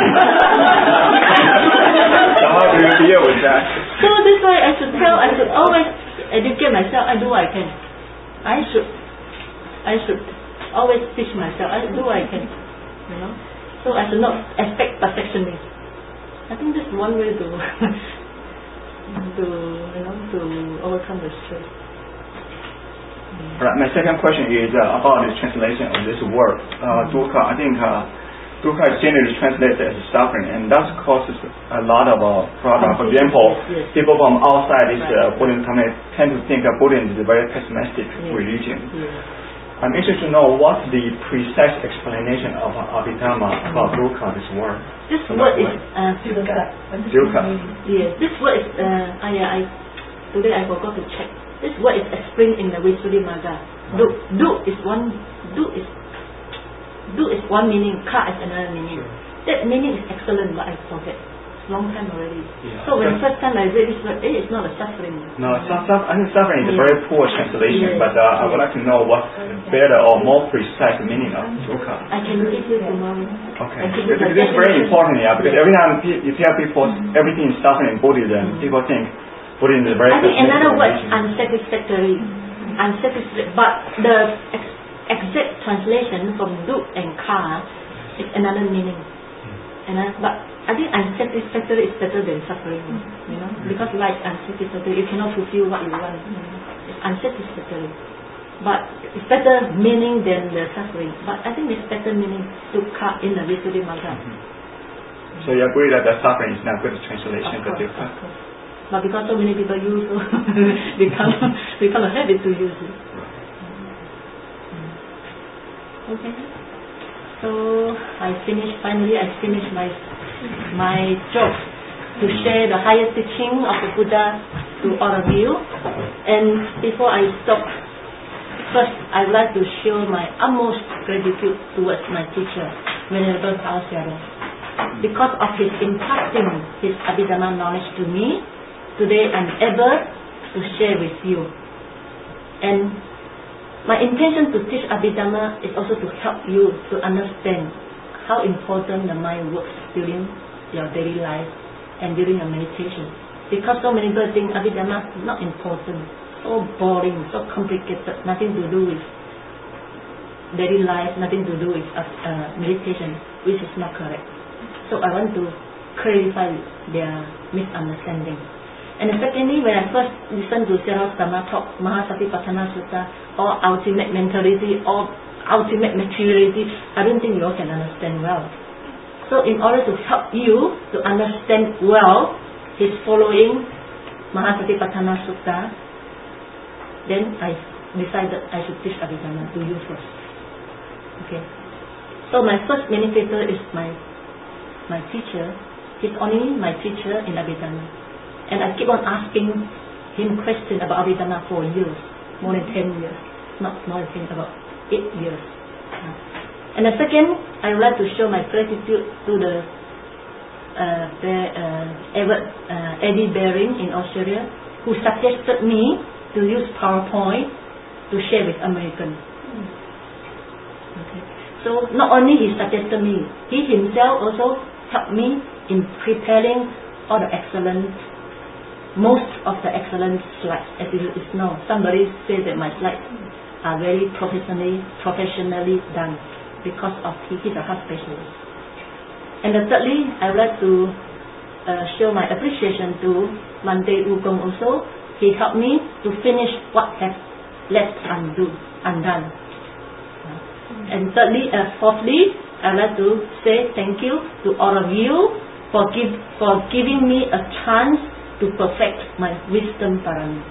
So how do you deal with that? So that's why I should tell, I should always educate myself, I do what I can. I should, I should always teach myself, I do what I can. You know? So I should not expect perfectionism. I think that's one way to to you know to overcome the stress. Right. My second question is uh, about the translation of this word uh, dukkha. I think uh, dukkha is generally translated as suffering, and that causes a lot of uh, problems. For example, yes. people from outside this uh, Buddhism community tend to think uh, Buddhism is a very pessimistic yes. religion. Yes. I'm interested to know what's the precise explanation of uh, Abhidhamma about dukkha, this word. This so word is uh, dukkha. Dukkha. Yes, this word is. Uh, I, I today I forgot to check. This word is explained in the Visuddhimagga. Du, du is one. Du is. Du is one meaning. Ka is another meaning. That meaning is excellent, but I forget. Long time already. Yeah. So when first time I read this word, eh, it's not a suffering. No, suffering. I think suffering is a very poor translation. Yes. But uh, I would like to know what better or more precise meaning of dukkha. I can give you tomorrow. Okay. Because this is very important, yeah. Because every time you tell people everything is suffering in Buddhism, mm. people think Buddhism is very. I think another word is unsatisfactory. Unsatisfactory. But the ex- exact translation from du and ka is another meaning. Mm. Another, but I think unsatisfactory is better than suffering, you know, because life is unsatisfactory. You cannot fulfill what you want. You know? It's unsatisfactory, but it's better meaning than the suffering. But I think it's better meaning dukkha in the Visuddhimagga. Mm-hmm. So you agree that the suffering is not good translation for dukkha? But because so many people use, so become become a habit to use it. Okay. So I finished. Finally, I finished my. my job to share the higher teaching of the Buddha to all of you. And before I stop, first I would like to show my utmost gratitude towards my teacher, Venerable Pao Sayadaw. Because of his imparting his Abhidhamma knowledge to me, today I'm able to share with you. And my intention to teach Abhidhamma is also to help you to understand how important the mind works during your daily life and during your meditation. Because so many people think Abhidhamma is not important, so boring, so complicated, nothing to do with daily life, nothing to do with uh, uh, meditation, which is not correct. So I want to clarify their misunderstanding. And secondly, when I first listened to Sayadaw Dhamma talk, Mahasatipatthana Sutta, or ultimate mentality, or ultimate materiality, I don't think you all can understand well. So in order to help you to understand well his following Mahasatipatthana Sutta, then I decided I should teach Abhidhamma to you first. Okay. So my first meditator is my my teacher. He's only my teacher in Abhidhamma. And I keep on asking him questions about Abhidhamma for years, more than ten years. Not more than ten, about eight years. And the second, I would like to show my gratitude to the uh, Be- uh, Edward, uh, Eddie Bering in Australia, who suggested me to use PowerPoint to share with Americans. Okay. So not only he suggested me, he himself also helped me in preparing all the excellent, most of the excellent slides. As you know, somebody said that my slides are very professionally, professionally done because of he is a heart specialist. And then thirdly, I would like to uh, show my appreciation to Mante Wukong also. He helped me to finish what has left undo, undone. Uh, and thirdly, uh, fourthly, I would like to say thank you to all of you for, give, for giving me a chance to perfect my wisdom parami.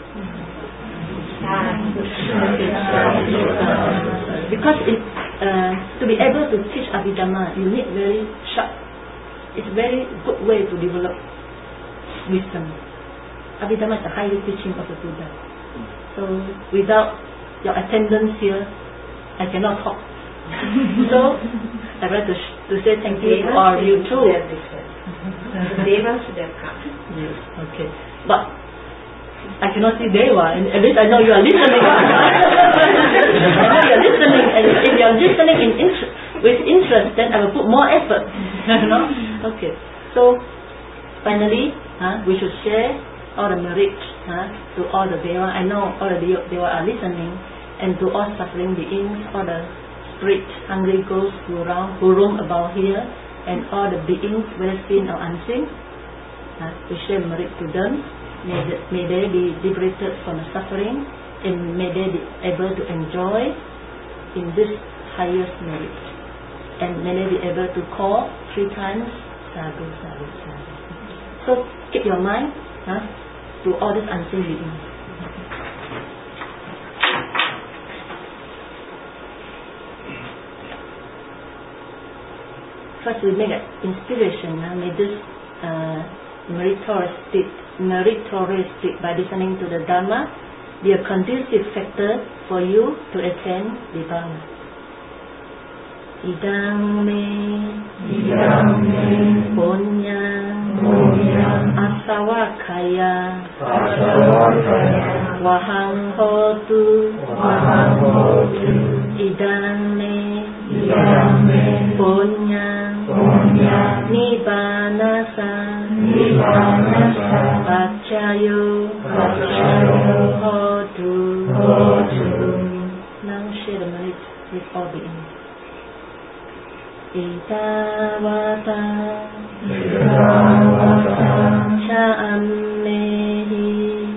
Because it, uh, to be able to teach Abhidhamma, you need very sharp. It's a very good way to develop wisdom. Abhidhamma is the highest teaching of the Buddha. So without your attendance here, I cannot talk. So I'd like to, sh- to say thank you to all of you too. The Devas should have come. Yes, okay. But I cannot see Deva, and at least I know you are listening. I know you are listening, and if you are listening in inter- with interest, then I will put more effort. You know? Okay. So finally, huh, we should share all the merit huh, to all the Deva. I know all the Deva are listening, and to all suffering beings, all the spirit hungry ghosts who roam, who roam about here, and all the beings, whether seen or unseen, uh, we share merit to them. May they, may they be liberated from the suffering, and may they be able to enjoy in this highest merit. And may they be able to call three times, sadhu, sadhu, sadhu. So keep your mind huh, to all these unseen beings. First we make an inspiration, uh, may this uh, meritorious state, meritorious state by listening to the Dhamma be a conducive factor for you to attain Nibbana. Idang me, idang me, punya, punya, asawakaya, asawakaya, wahang hotu, wahang hotu, idang me, idang me, punya, punya, nibbanasa, nibbanasa, pacayo, pacayo, hotu, hotu. Now share the merit with all beings. Itawata, itawata, Cha'ammehi,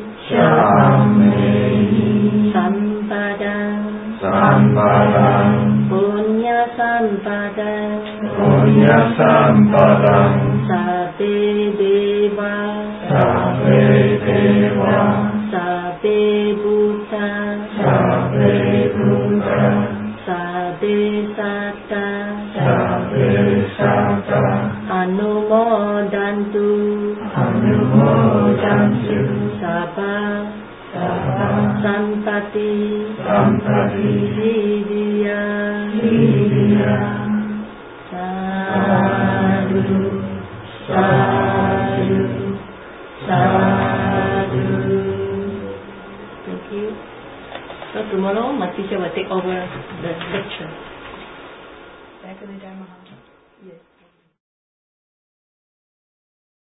Cha'ammehi, Sampadang, Sampadang, Punya Sampadang, Punya Sampadang, Sabbe Deva, Sabbe Deva, Sabbe Bhuta, Sabbe Bhuta, Sabbe Satta, Sabbe Satta, Anumodantu, Anumodantu, Sabba, Sabba, Sampati, Sampati, Siddhya, Siddhya, Sadhu, Sadhu, Sadhu. Thank you. So tomorrow my teacher will take over the lecture. Back in the Dharma House. Yes.